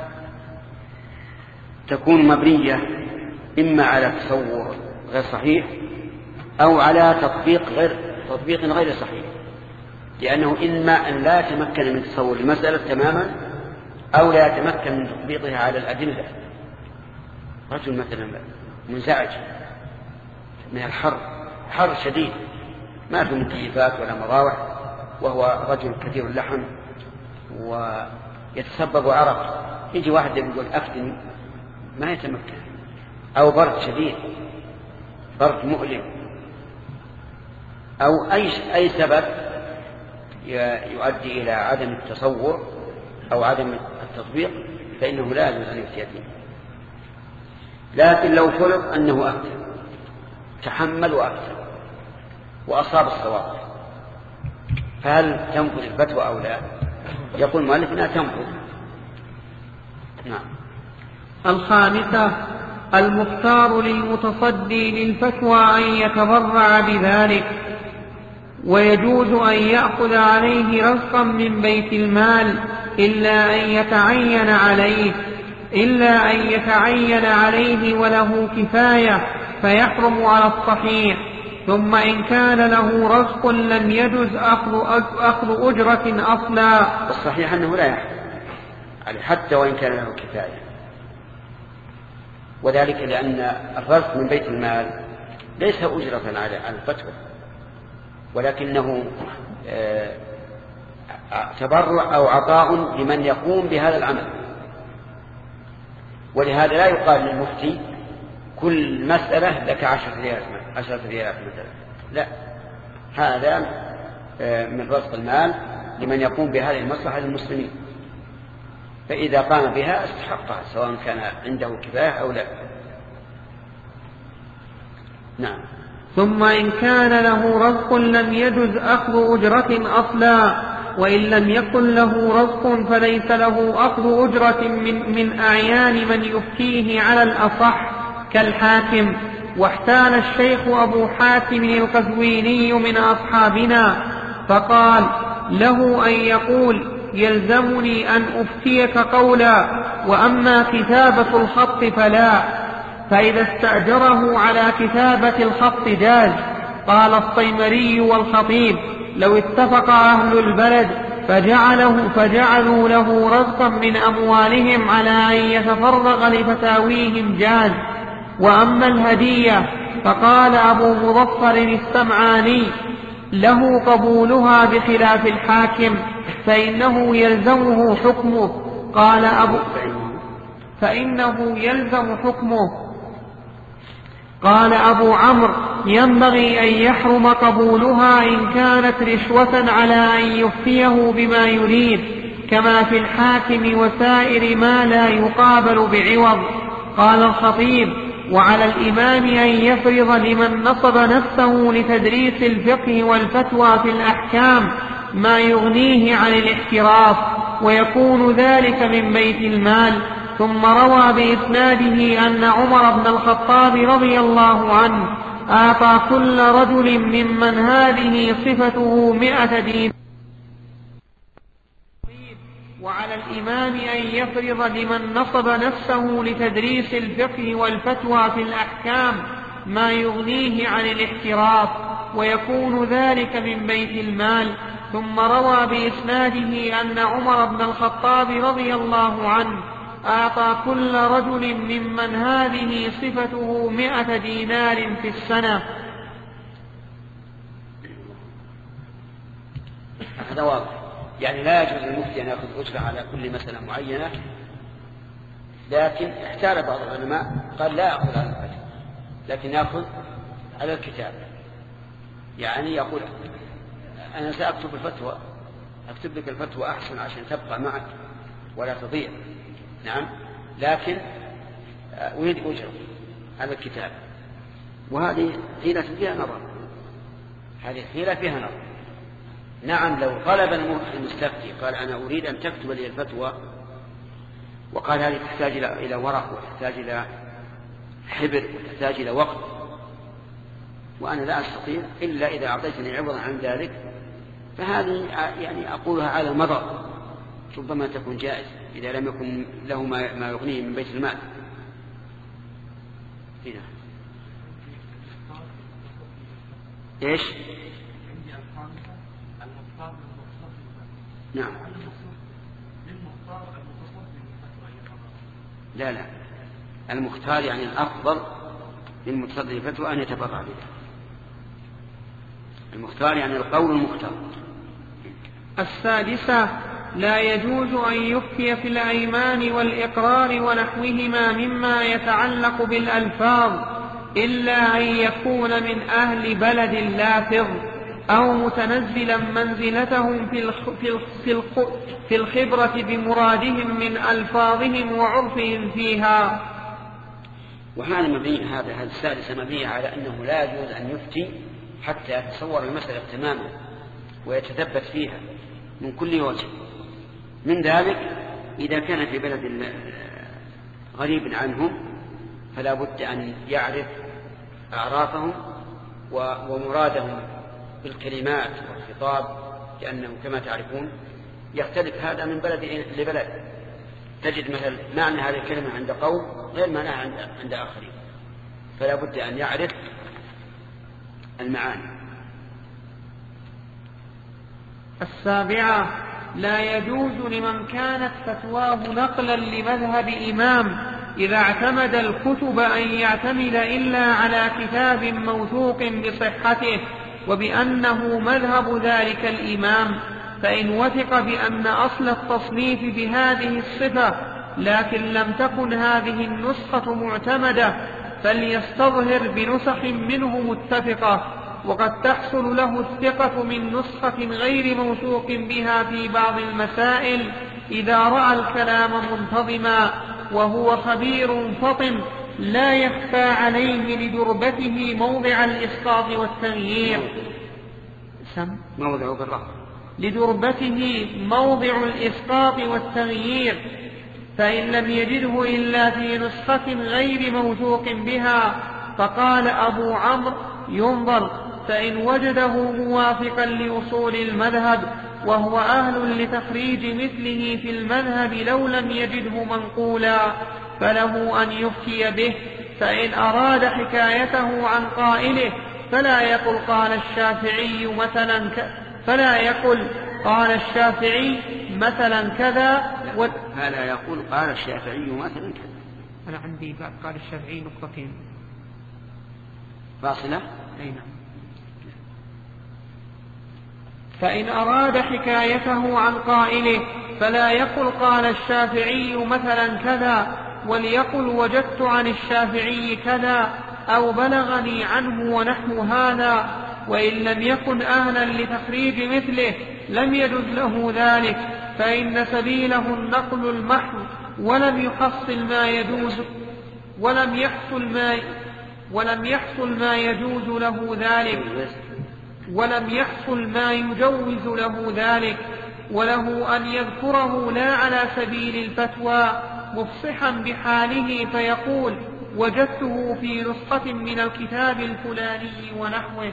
تكون مبنية إما على تصور غير صحيح أو على تطبيق غير صحيح، لأنه إما أن لا يتمكن من تصور المسألة تماما أو لا يتمكن من تطبيقها على الأدلة. رجل مثلا منزعج من الحر، حر شديد ما في مكيفات ولا مراوح، وهو رجل كثير اللحم ويتسبب عرق، يجي واحد يقول أفتني ما يتمكن، أو برد شديد، برد مؤلم، أو أي سبب يؤدي إلى عدم التصور أو عدم التطبيق، فإنه لا يجوز أن يفتي فيه. لكن لو فرض أنه أفتى، تحمل وأفتى وأصاب الصواب، فهل تنفذ الفتوى أو لا؟ يقول المؤلف لا تنفذ. نعم. الخامسة: المختار للمتصدي للفتوى أن يتبرع بذلك، ويجوز أن يأخذ عليه رزقا من بيت المال إلا أن يتعين عليه وله كفاية فيحرم على الصحيح. ثم إن كان له رزق لم يجز أخذ أجرة أصلا. الصحيح أنه لا يحرم عليه حتى وإن كان له كفاية، وذلك لأن الرزق من بيت المال ليس أجرة على الفتوى، ولكنه تبرع أو عطاء لمن يقوم بهذا العمل. ولهذا لا يقال للمفتي كل مسألة لك 10 ريالات مثلا، لا، هذا من رزق المال لمن يقوم بهذه المصلحة للمسلمين، فإذا قام بها استحقها سواء كان عنده كفاية أو لا. نعم. ثم إن كان له رزق لم يجز أخذ أجرة أصلا، وإن لم يكن له رزق فليس له أخذ أجرة من أعيان من يفتيه على الأصح كالحاكم. واحتال الشيخ أبو حاتم القزويني من أصحابنا فقال له أن يقول: يلزمني أن أفتيك قولا، وأما كتابة الخط فلا، فإذا استأجره على كتابة الخط جاز. قال الطيمري والخطيب: لو اتفق أهل البلد فجعلوا له رزقا من أموالهم على أن يتفرغ لفتاويهم جاز. وأما الهدية فقال أبو مظفر السمعاني: له قبولها بخلاف الحاكم فإنه يلزمه حكمه. قال أبو عمرو: ينبغي أن يحرم قبولها إن كانت رشوة على أن يفتيه بما يريد، كما في الحاكم وسائر ما لا يقابل بعوض. قال الخطيب: وعلى الإمام أن يفرض لمن نصب نفسه لتدريس الفقه والفتوى في الأحكام ما يغنيه عن الاحتراف، ويكون ذلك من بيت المال. ثم روى بإسناده أن عمر بن الخطاب رضي الله عنه أعطى كل رجل ممن هذه صفته 100 دينار. وعلى الإمام أن يفرض لمن نصب نفسه لتدريس الفقه والفتوى في الأحكام ما يغنيه عن الاحتراف، ويكون ذلك من بيت المال. ثم روى بإسناده أن عمر بن الخطاب رضي الله عنه أعطى كل رجل ممن هذه صفته 100 دينار في السنة. هذا واضح، يعني لا يجوز للمفتي أن يأخذ أجرة على كل مسألة معينة، لكن احتار بعض العلماء قال لا يأخذ على الفتوى، لكن يأخذ على الكتاب. يعني يقول: أنا سأكتب الفتوى، أكتب لك الفتوى أحسن عشان تبقى معك ولا تضيع، نعم، لكن أريد أجرة على الكتاب. وهذه حيلة فيها نظر، هذه حيلة فيها نظر. نعم، لو طلب المستفتي قال: أنا أريد أن تكتب لي الفتوى، وقال: هذه تحتاج إلى ورق وتحتاج إلى حبر وتحتاج إلى وقت، وأنا لا أستطيع إلا إذا أعطيتني عوضا عن ذلك، فهذه يعني أقولها على المضض، ربما تكون جائز إذا لم يكن له ما يغنيه من بيت المال. هنا إيش؟ نعم. لا، المختار يعني الأفضل للمتصدر الفتوى أن يتبرع بها. المختار يعني القول المختار. السادسة: لا يجوز أن يفتي في الأيمان والإقرار ونحوهما مما يتعلق بالألفاظ إلا أن يكون من أهل بلد لافظ أو متنزلا منزلتهم في الخبرة بمرادهم من ألفاظهم وعرفهم فيها. وهذا مبني، هذا السادسة مبني على أنه لا يجوز أن يفتي حتى يتصور المسألة تماما ويتثبت فيها من كل وجه. من ذلك إذا كان في بلد غريب عنهم فلا بد أن يعرف أعرافهم ومرادهم بالكلمات والخطاب، لأنه كما تعرفون يختلف هذا من بلد لبلد. تجد مثلا معنى هذه الكلمة عند قوم غير معناها عند آخرين، فلا بد أن يعرف المعاني. السابعة: لا يجوز لمن كانت فتواه نقلا لمذهب إمام إذا اعتمد الكتب أن يعتمد إلا على كتاب موثوق بصحته وبأنه مذهب ذلك الإمام، فإن وثق بأن أصل التصنيف بهذه الصفة لكن لم تكن هذه النسخة معتمدة فليستظهر بنسخ منه متفقة، وقد تحصل له الثقة من نسخة غير موثوق بها في بعض المسائل إذا رأى الكلام منتظما وهو خبير فطن لا يخفى عليه لدربته موضع الإسقاط والتغيير. لدربته موضع الإسقاط والتغيير، فإن لم يجده إلا في نسخة غير موثوق بها. فقال أبو عمرو: ينظر، فإن وجده موافقا لأصول المذهب وهو أهل لتخريج مثله في المذهب لو لم يجده منقولا فله أن يفتي به. فإن أراد حكايته عن قائله فلا يقل قال الشافعي مثلا كذا فلا يقول قال الشافعي مثلا كذا. أنا عندي قال الشافعي نقطتين. فاصلة. فإن أراد حكايته عن قائله فلا يقل قال الشافعي مثلا كذا، وليقل وجدت عن الشافعي كذا أو بلغني عنه ونحو هذا. وإن لم يكن أهلا لتخريج مثله لم يجز له ذلك، فإن سبيله النقل المحض، ولم يحصل ما يجوز ما يجوز له ذلك، ولم يحصل ما يجوز له ذلك، وله أن يذكره لا على سبيل الفتوى مفصحا بحاله فيقول وجدته في نسخة من الكتاب الفلاني ونحوه.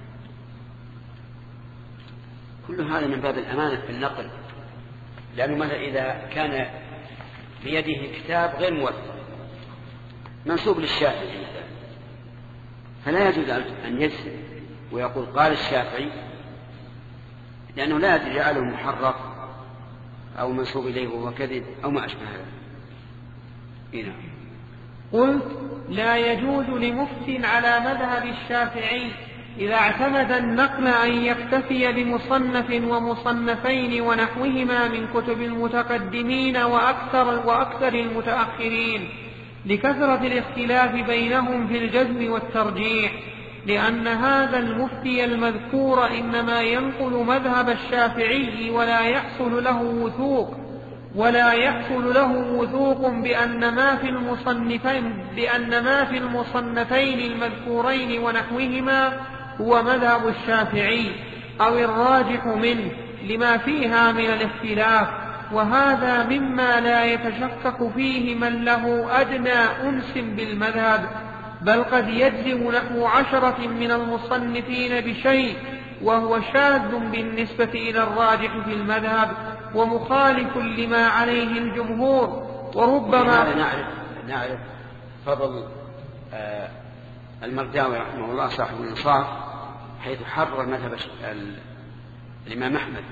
كل هذا من باب الأمانة في النقل، لأنه مثلا إذا كان بيده كتاب غير موثق منسوب للشافعي فلا يجوز أن يجزم ويقول قال الشافعي، لأنه لا يدري جعله محرف أو منسوب إليه وهو كذب أو ما أشبه هذا. قلت لا يجوز لمفت على مذهب الشافعي إذا اعتمد النقل أن يكتفي بمصنف ومصنفين ونحوهما من كتب المتقدمين وأكثر المتأخرين لكثرة الاختلاف بينهم في الجزم والترجيح، لأن هذا المفتي المذكور إنما ينقل مذهب الشافعي ولا يحصل له وثوق بأن ما في المصنفين المذكورين ونحوهما هو مذهب الشافعي أو الراجح منه لما فيها من الاختلاف، وهذا مما لا يتشكك فيه من له أدنى أنس بالمذهب، بل قد يجزم نحو 10 من المصنفين بشيء وهو شاذ بالنسبة إلى الراجح في المذهب ومخالف لما عليه الجمهور. وربما نعرف فضل المرداوي رحمه الله صاحب الإنصاف حيث حرر مذهب الإمام أحمد،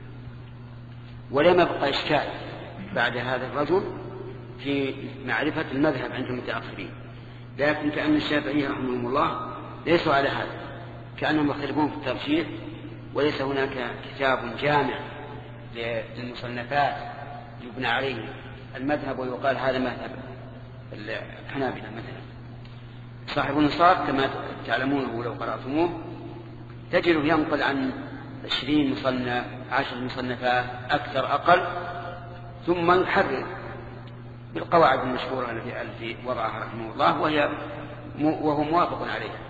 ولم يبقى إشكال بعد هذا الرجل في معرفة المذهب عند المتأخرين، لكن كأن الشافعي رحمهم الله ليسوا على هذا، كأنهم يختلفون في الترجيح، وليس هناك كتاب جامع للمصنفات يبنى عليه المذهب ويقال هذا مذهب الحنابلة مثلا. صاحب النصاب كما تعلمونه لو قرأتموه تجده ينقل عن 20 مصنف 10 مصنفات أكثر أقل، ثم يحرر بالقواعد المشهورة التي وضعها رحمه الله وهو موافق عليها.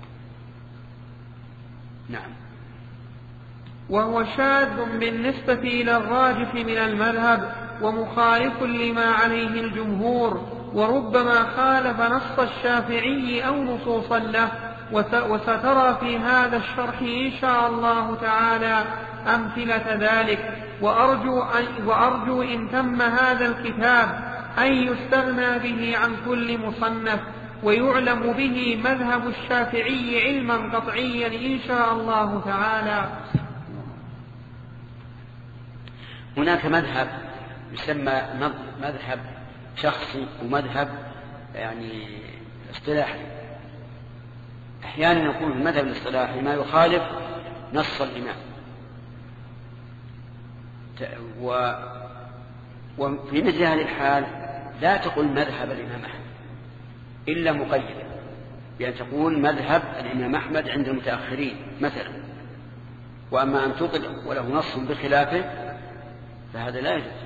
نعم. وهو شاذ بالنسبة إلى الراجح من المذهب ومخالف لما عليه الجمهور، وربما خالف نص الشافعي أو نصوصا له، وسترى في هذا الشرح إن شاء الله تعالى أمثلة ذلك. وأرجو إن تم هذا الكتاب أن يستغنى به عن كل مصنف ويعلم به مذهب الشافعي علما قطعيا إن شاء الله تعالى. هناك مذهب يسمى مذهب شخصي ومذهب يعني اصطلاحي. أحيانا يكون المذهب الاصطلاحي ما يخالف نص الإمام، وفي مثل هذه الحال لا تقول مذهب الإمام أحمد إلا مقيدا بأن تقول مذهب الإمام أحمد عند المتأخرين مثلا، وأما أن تطلق وله نص بخلافه فهذا لا يجوز.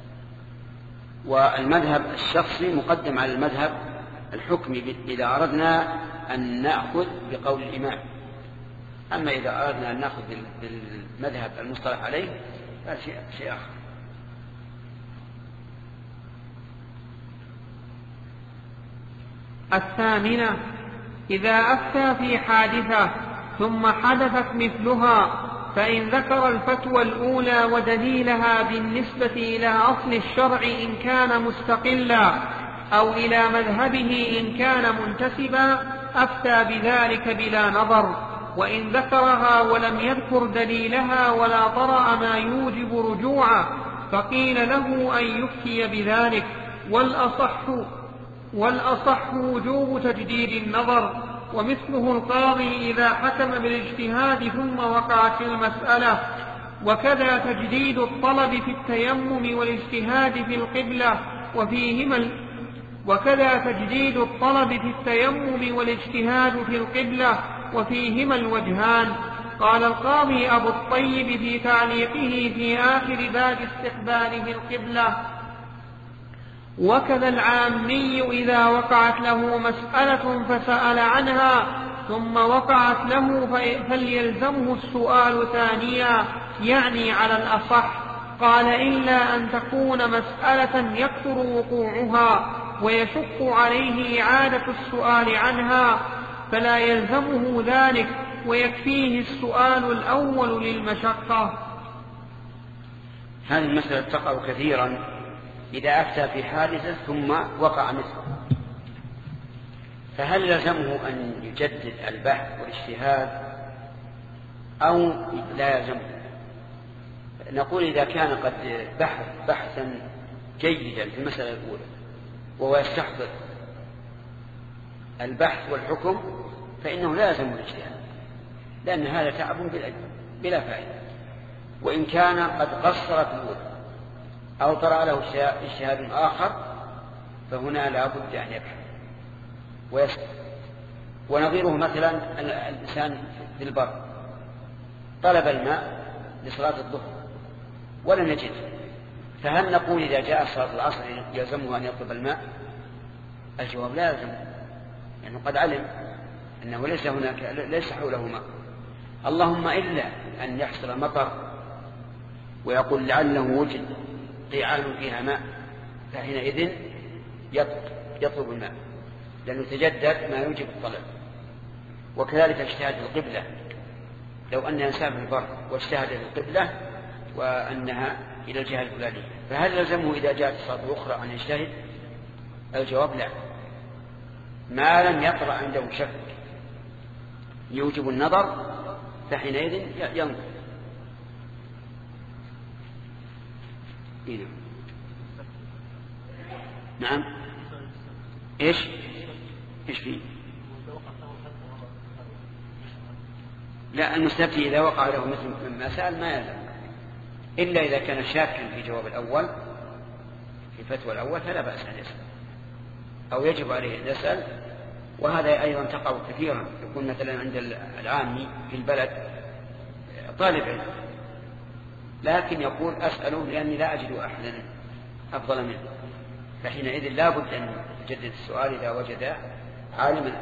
والمذهب الشخصي مقدم على المذهب الحكمي إذا أردنا أن نأخذ بقول الإمام، أما إذا أردنا أن نأخذ بالمذهب المصطلح عليه فهذا شيء آخر. الثامنة: إذا أفتى في حادثة ثم حدثت مثلها، فإن ذكر الفتوى الأولى ودليلها بالنسبة إلى أصل الشرع إن كان مستقلا أو إلى مذهبه إن كان منتسبا أفتى بذلك بلا نظر، وإن ذكرها ولم يذكر دليلها ولا طرأ ما يوجب رجوعا فقيل له أن يفتي بذلك، والأصح وجوب تجديد النظر، ومثله القاضي إذا حكم بالاجتهاد ثم وقعت المسألة. وكذا تجديد الطلب في التيمم والاجتهاد في القبلة وفيهما الوجهان. قال القاضي أبو الطيب في تعليقه في آخر باب استقباله القبلة: وكذا العامي إذا وقعت له مسألة فسأل عنها ثم وقعت له فليلزمه السؤال ثانيا، يعني على الأصح. قال: إلا أن تكون مسألة يكثر وقوعها ويشق عليه إعادة السؤال عنها فلا يلزمه ذلك، ويكفيه السؤال الأول للمشقة. هذه المسألة تقع كثيرا إذا أفتى في حادثة ثم وقع مثله، فهل لزمه أن يجدد البحث والاجتهاد أو لا يلزمه؟ نقول إذا كان قد بحث بحثا جيدا في المسألة الأولى وهو يستحضر البحث والحكم فإنه لا يلزم الاجتهاد، لأن هذا تعب بلا فائدة. وإن كان قد قصر في الأولى أو طرأ له اجتهاد آخر فهنا لا بد أن يبحث ويسأل. ونظيره مثلا الإنسان في البر طلب الماء لصلاة الظهر ولم يجد، فهل نقول إذا جاء صلاة العصر يلزمه أن يطلب الماء؟ الجواب لا يلزمه، لأنه قد علم أنه ليس حوله ماء، اللهم إلا أن يحصل مطر ويقول لعله وجد قيعان فيها ماء، فحينئذ يطلب الماء لأنه تجدد ما يوجب الطلب. وكذلك اجتهاد القبلة، لو أن إنسان في البر واجتهد في القبلة وأنها إلى الجهة الفلانية فهل لزمه إذا جاءت الصلاة الأخرى أن يجتهد؟ الجواب لا، ما لم يطرأ عنده شك يوجب النظر فحينئذ ينظر. نعم. ايش فيه؟ لا، المستفتي إذا وقع له مثل ما سأل ما يلزم، إلا إذا كان شاكا في جواب الأول في فتوى الأول فلا بأس أن يسأل أو يجب عليه أن يسأل. وهذا أيضا تقع كثيرا، يكون مثلا عند العامي في البلد طالب علم لكن يقول أسأله لأني لا أجد أحدا أفضل منه، فحينئذ لا بد أن يجدد السؤال إذا وجد عالما.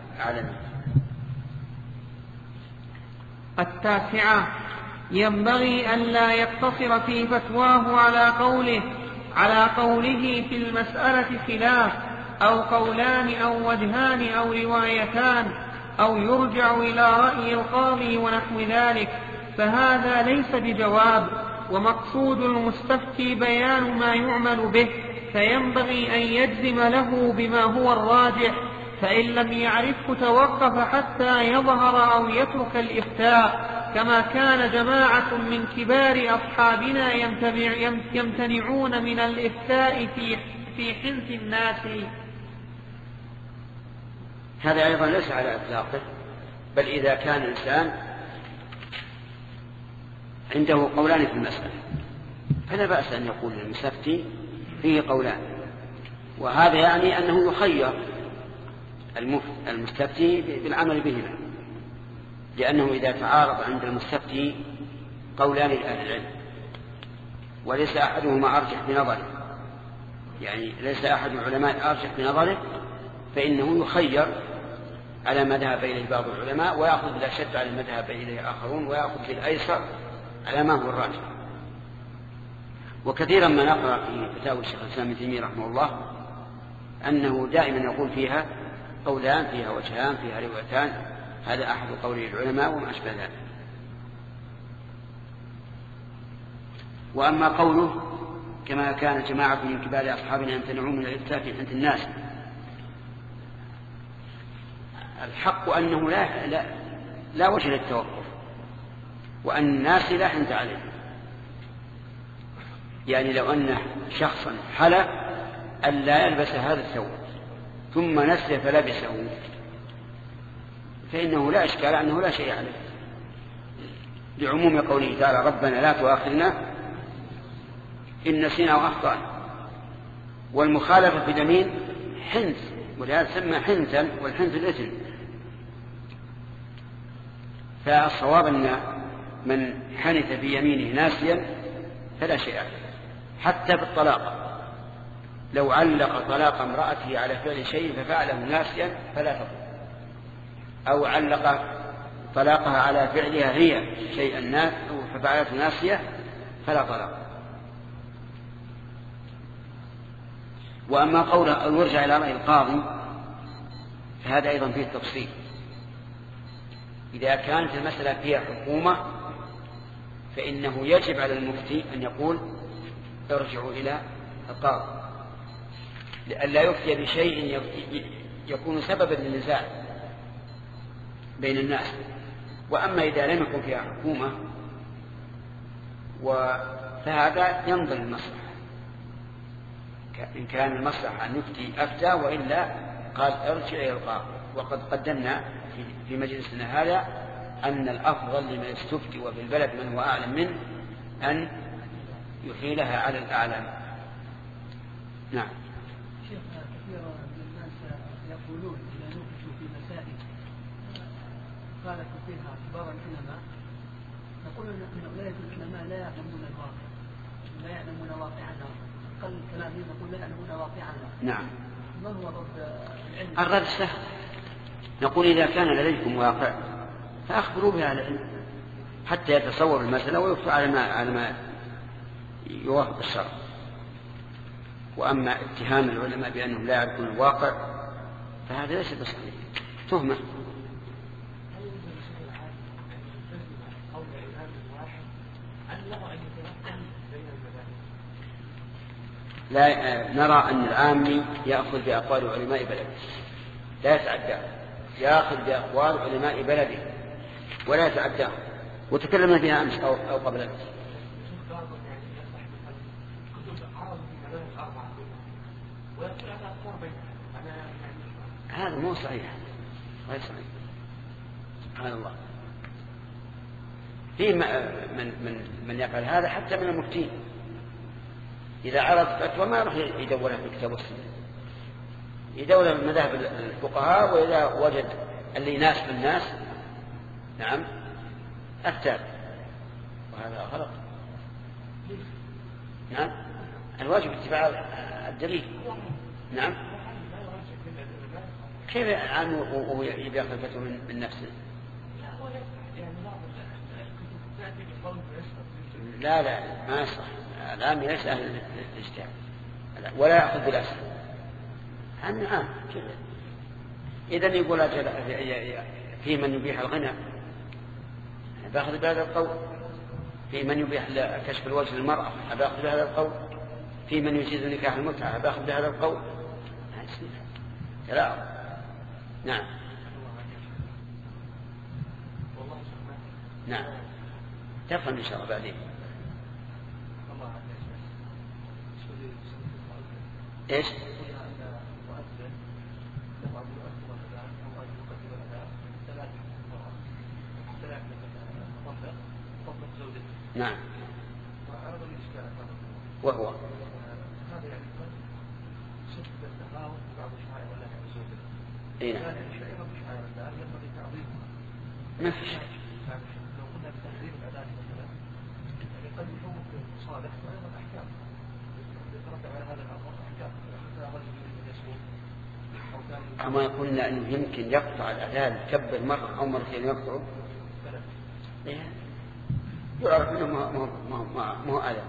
9 ينبغي أن لا يقتصر في فتواه على قوله في المسألة خلاف أو قولان أو وجهان أو روايتان أو يرجع إلى رأي القاضي ونحو ذلك، فهذا ليس بجواب، ومقصود المستفتي بيان ما يعمل به، فينبغي أن يجزم له بما هو الراجح، فإن لم يعرفه توقف حتى يظهر أو يترك الإفتاء، كما كان جماعة من كبار أصحابنا يمتنعون من الإفتاء في حنث الناس. هذا أيضا ليس على إطلاقه، بل إذا كان الإنسان عنده قولان في المسألة فلا بأس أن يقول للمستفتي فيه قولان، وهذا يعني أنه يخير المستفتي بالعمل بهما، لأنه إذا تعارض عند المستفتي قولان لأهل العلم وليس أحدهما أرجح بنظره، يعني ليس أحد العلماء أرجح بنظره، فإنه يخير على ما ذهب إليه بعض العلماء ويأخذ بلا شك على ما ذهب إليه آخرون ويأخذ بالأيسر على ما هو الراجح. وكثيرا ما نقرأ في فتاوى الشيخ الإسلام ابن تيمية رحمه الله أنه دائما يقول فيها قولان، فيها وجهان، فيها روايتان، هذا أحد قولي العلماء وما أشبه ذلك. وأما قوله كما كان جماعة من كبار أصحابنا يمتنعون من الإفتاء في حنث الناس، الحق أنه لا وجه للتوقف، وأن الناس لا حنث عليه. يعني لو أن شخصا حلف أن لا يلبس هذا الثوب ثم نسي فلبسه فإنه لا إشكال أنه لا شيء عليه، لعموم قوله تعالى ربنا لا تؤاخذنا إن نسينا أو أخطأنا. والمخالفة في اليمين حنث، ولهذا سمى حنثا، والحنث الإثم. فالصواب أن من حنث في يمينه ناسيا فلا شيء عليه. حتى بالطلاق، لو علق طلاق امرأته على فعل شيء ففعله ناسيا فلا تضر، أو علق طلاقها على فعلها هي شيئا ففعلته ناسية فلا طلاق. وأما قوله أو يرجع إلى رأي القاضي فهذا أيضا فيه تفصيل. إذا كانت المسألة فيها حكومة فإنه يجب على المفتي أن يقول ارجعوا إلى القاضي، لئلا يفتي بشيء يكون سببا للنزاع بين الناس. وأما إذا لم يكن فيها حكومة فهذا ينظر المصلحة، إن كان المصلحة أن يفتي أفتى، وإلا قال ارجع إلى القاضي. وقد قدمنا في مجلسنا هذا أن الأفضل لمن يستفتي وفي البلد من هو أعلم منه أن يحيلها على الأعلم. نعم. شيخ، كثيرا من الناس يقولون إذا نوقشوا في مسائل خالفوا فيها كبار العلماء، نقول أن أولئك العلماء لا يعلمون الواقع، لا يعلمون واقعنا. قل كلامهم نقول لا يعلمون واقعنا. نعم. ما هو رد العلم؟ الرد سهل، نقول إذا كان لديكم واقع فأخبروا بها على العلم حتى يتصور المسألة ويفتوا على ما يوافق الشرع. وأما اتهام العلماء بأنهم لا يعرفون الواقع فهذا ليس بصحيح، تهمة. لا نرى أن العامي يأخذ بأقوال علماء بلده، لا يتعداه، يأخذ بأقوال علماء بلده ولا يتعداه. وتكلمنا فيها أمس أو قبل أمس. هذا مو صحيح، غير صحيح. سبحان الله. في من يفعل هذا حتى من المفتين، إذا عرض فتوى ما راح يدورها في كتاب السنة، يدور من مذاهب الفقهاء، وإذا وجد اللي يناسب الناس نعم أفتى، وهذا غلط. نعم، الواجب اتباع الدليل. نعم. كيف عام وهو يأخذ الفتوى من نفسه؟ لا ما يصح. العام ليس أهل الاجتهاد ولا يأخذ بالأسف. عام كذا. إذن يقول في من يبيح الغنى بأخذ بهذا القول، في من يبيح كشف الوجه للمرأة بأخذ بهذا القول، في من يجيز نكاح المتعة بأخذ بهذا القول. لا. نعم. نعم، تفهم إن شاء الله بعدين. إيش؟ نعم. وهو إيه؟ ما في شيء. أما قلنا أنه يمكن يقطع الأذان كبر مرة أو مرتين يقطعه، يعرف أنه ما هو أذان.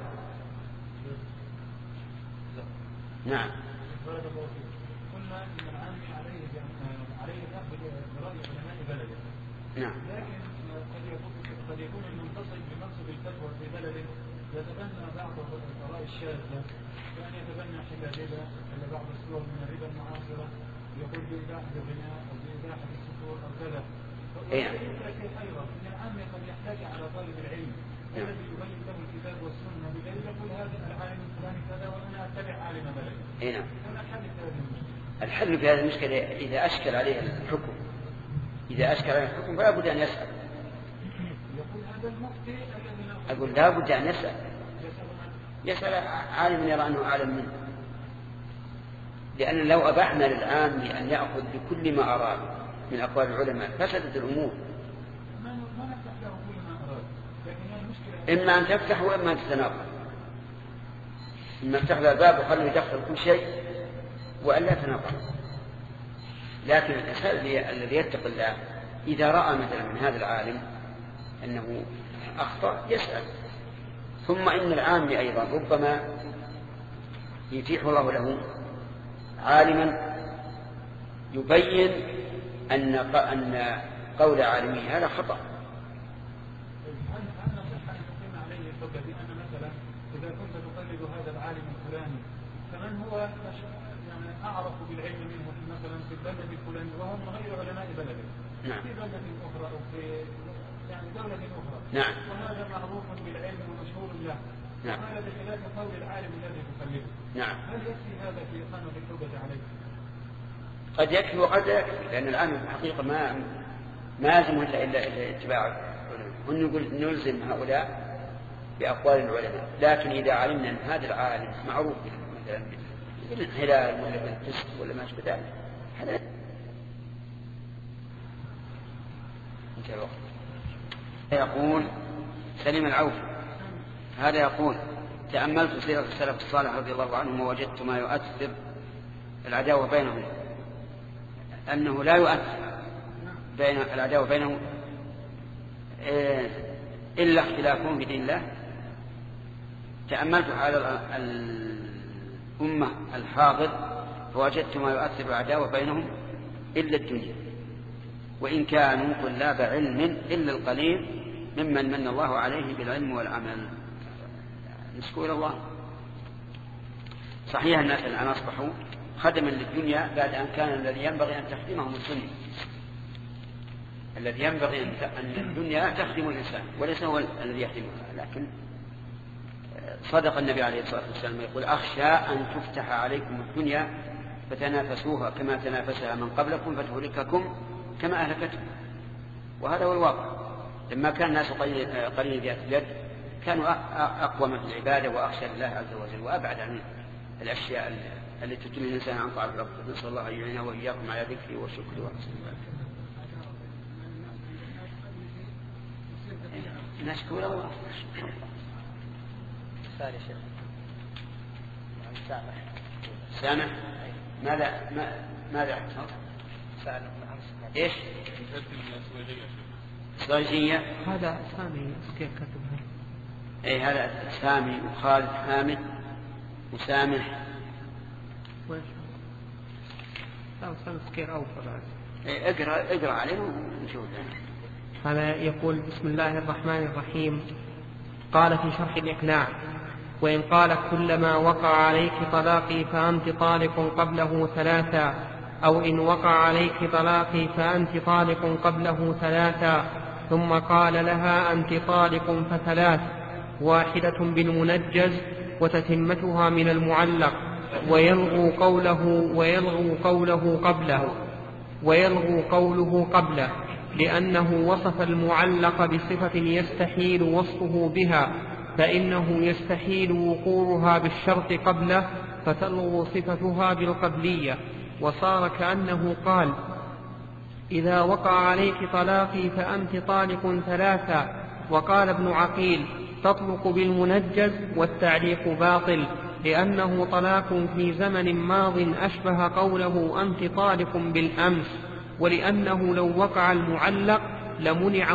نعم. قلنا أن العام عليه الأخذ برأي علماء بلده. نعم. لكن قد يكون المنتصب بمنصب الفتوى في بلده يتبنى بعض الآراء الشاذة، كأن يتبنى حلالها إلى بعض الصور من الربا المعاصرة، يقول بإباحة الغناء أو بإباحة السطور أو كذا. لكن أيضا أن العام قد يحتاج على طالب العلم الذي يبين له الكتاب والسنة بذلك يقول هذا العالم الفلاني كذا وأنا أتبع عالم بلدي. نعم. الحل في هذه المشكلة إذا أشكل عليه الحكم إذا أشكل عليه الحكم فلا بد أن يسأل. يقول هذا المفتي الذي أقول لا بد أن يسأل عالم يرى أنه أعلم منه، لأن لو أبحنا للعام أن يأخذ بكل ما أراد من أقوال العلماء فسدت الأمور. إما أن تفتح وإما أن تتناقض، إما افتح الباب وخلوا يدخل كل شيء وألا تناقض. لكن الإنسان الذي يتقي الله إذا رأى مثلا من هذا العالم أنه أخطأ يسأل. ثم إن العام أيضا ربما يتيح الله له عالما يبين أن قول عالمه هذا خطأ. إذا كنت تقلد هذا العالم الفلاني فمن هو يعني أعرف بالعلم منه مثلا في البلد الفلاني وهو من غير علماء بلده، نعم. في بلدة أخرى أو في يعني دولة أخرى، نعم. وهذا معروف بالعلم ومشهور له، نعم. وهذا بخلاف قول العالم الذي تقلده، نعم. هل يكفي هذا في إقامة الحجة عليه؟ قد يكفي وقد لا يكفي، لأن العالم في الحقيقة ما يلزم إلا اتباع العلماء، ونقول نلزم هؤلاء بأقوال العلماء. لكن إذا علمنا أن هذا العالم معروف مثلا بالانحلال ولا بالفسق ولا ما أشبه ذلك هذا انتهى الوقت. يقول سليم العوفي هذا يقول تأملت سيرة السلف الصالح رضي الله عنهم ووجدت ما يؤثر العداوة بينهم، أنه لا يؤثر بين العداوة بينهم إلا اختلافهم بدين الله. تأملت على الأمة الحاضر فوجدت ما يؤثر العداوة بينهم إلا الدنيا، وإن كانوا طلاب علم إلا القليل ممن من الله عليه بالعلم والعمل. نشكو إلى الله. صحيح الناس الآن أصبحوا خدما للدنيا بعد أن كان الذي ينبغي أن تخدمهم الدنيا، الذي ينبغي أن الدنيا تخدم الإنسان وليس هو الذي يخدمها. لكن صدق النبي عليه الصلاة والسلام يقول أخشى أن تفتح عليكم الدنيا فتنافسوها كما تنافسها من قبلكم فتهلككم كما أهلكتكم. وهذا هو الواقع. لما كان الناس قليل ذات اليد كانوا أقوم في العبادة وأخشى الله عز وجل وأبعد عن الأشياء التي تلهي الإنسان عن طاعة ربه. نسأل الله أن يعيننا وإياكم على ذكره وشكره وحسن عبادته. نشكر الله. ثاني شيخ سامح. سامح ماذا سامح ايش صوجية؟ هذا سامي كيف كتبها؟ اي هذا سامي وخالد حامد وسامح. وين؟ لا سامي كيف أوفر بعد. اقرأ عليه ونشوف. هذا يقول بسم الله الرحمن الرحيم. قال في شرح الإقناع: وإن قالت كلما وقع عليك طلاقي فأنت طالق قبله ثلاثا، أو إن وقع عليك طلاقي فأنت طالق قبله ثلاثا، ثم قال لها أنت طالق فثلاث، واحدة بالمنجز وتتمتها من المعلق، ويلغو قوله قبله لأنه وصف المعلق بصفة يستحيل وصفه بها، فإنه يستحيل وقوعها بالشرط قبله فتلغو صفتها بالقبلية. وصار كأنه قال: إذا وقع عليك طلاقي فأنت طالق ثلاثا. وقال ابن عقيل: تطلق بالمنجز والتعليق باطل، لأنه طلاق في زمن ماض أشبه قوله أنت طالق بالأمس، ولأنه لو وقع المعلق لمنع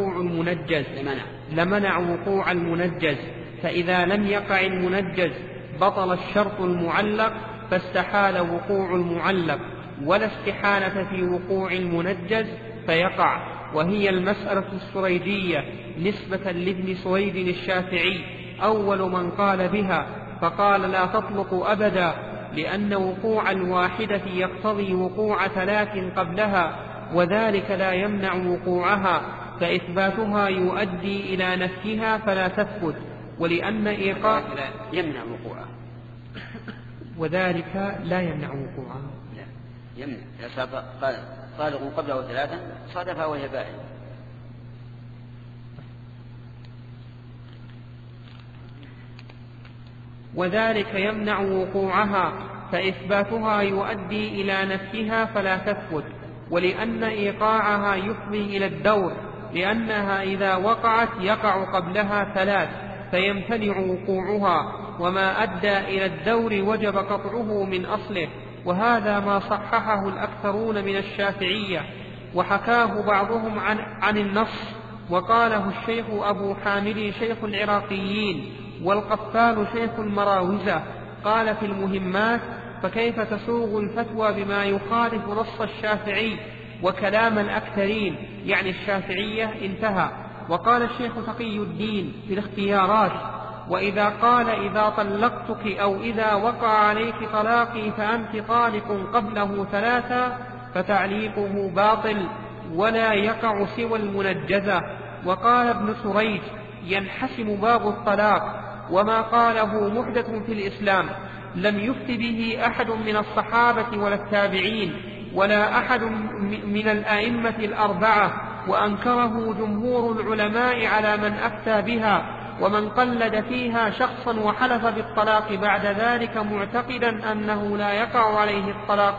وقوع المنجز، فإذا لم يقع المنجز بطل الشرط المعلق فاستحال وقوع المعلق، ولا استحالة في وقوع المنجز فيقع. وهي المسألة السريجية نسبة لابن سويد الشافعي أول من قال بها، فقال لا تطلق أبدا، لأن وقوع الواحدة يقتضي وقوع ثلاث قبلها، وذلك لا يمنع وقوعها، فإثباتها يؤدي إلى نفيها فلا تثبت. ولأن إيقاع يمنع وقوعها، وذلك لا يمنع وقوعها. يمنع. قال طالق قبله 3 صادفها وهي بائن. وذلك يمنع وقوعها، فإثباتها يؤدي إلى نفيها فلا تثبت، ولأن إيقاعها يفضي إلى الدور، لأنها إذا وقعت يقع قبلها 3 فيمتنع وقوعها، وما أدى إلى الدور وجب قطعه من أصله. وهذا ما صححه الأكثرون من الشافعية، وحكاه بعضهم عن النص، وقاله الشيخ أبو حامد شيخ العراقيين، والقفال شيخ المراوزة. قال في المهمات: فكيف تسوغ الفتوى بما يخالف نص الشافعي وكلام الأكثرين، يعني الشافعية؟ انتهى. وقال الشيخ تقي الدين في الاختيارات: وإذا قال إذا طلقتك أو إذا وقع عليك طلاقي فأنت طالق قبله 3 فتعليقه باطل ولا يقع سوى المنجزة. وقال ابن سريج: ينحسم باب الطلاق، وما قاله محدث في الإسلام، لم يفت به أحد من الصحابة ولا التابعين ولا أحد من الأئمة 4، وأنكره جمهور العلماء على من أفتى بها، ومن قلد فيها شخصا وحلف بالطلاق بعد ذلك معتقدا أنه لا يقع عليه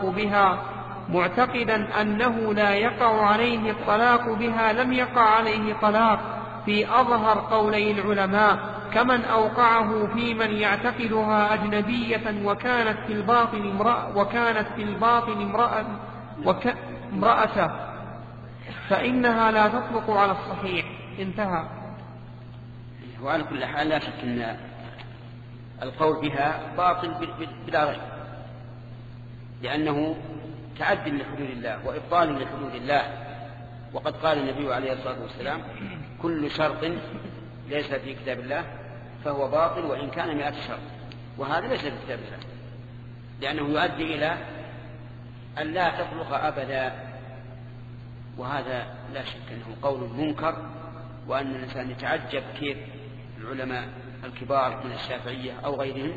الطلاق بها لم يقع عليه طلاق في أظهر قولي العلماء، كمن أوقعه في من يعتقدها أجنبية وكانت في الباطن امرأته، فإنها لا تطلق على الصحيح. انتهى. وعلى كل حال لا شك أن القول بها باطل بلا ريب، لأنه تعد لحدود الله وإبطال لحدود الله. وقد قال النبي عليه الصلاة والسلام: كل شرط ليس في كتاب الله فهو باطل وإن كان 100 شرط. وهذا ليس في كتاب الله، لأنه يؤدي إلى أن لا تطلق أبدا، وهذا لا شك أنه قول منكر، وأن الإنسان يتعجب كيف العلماء الكبار من الشافعية أو غيرهم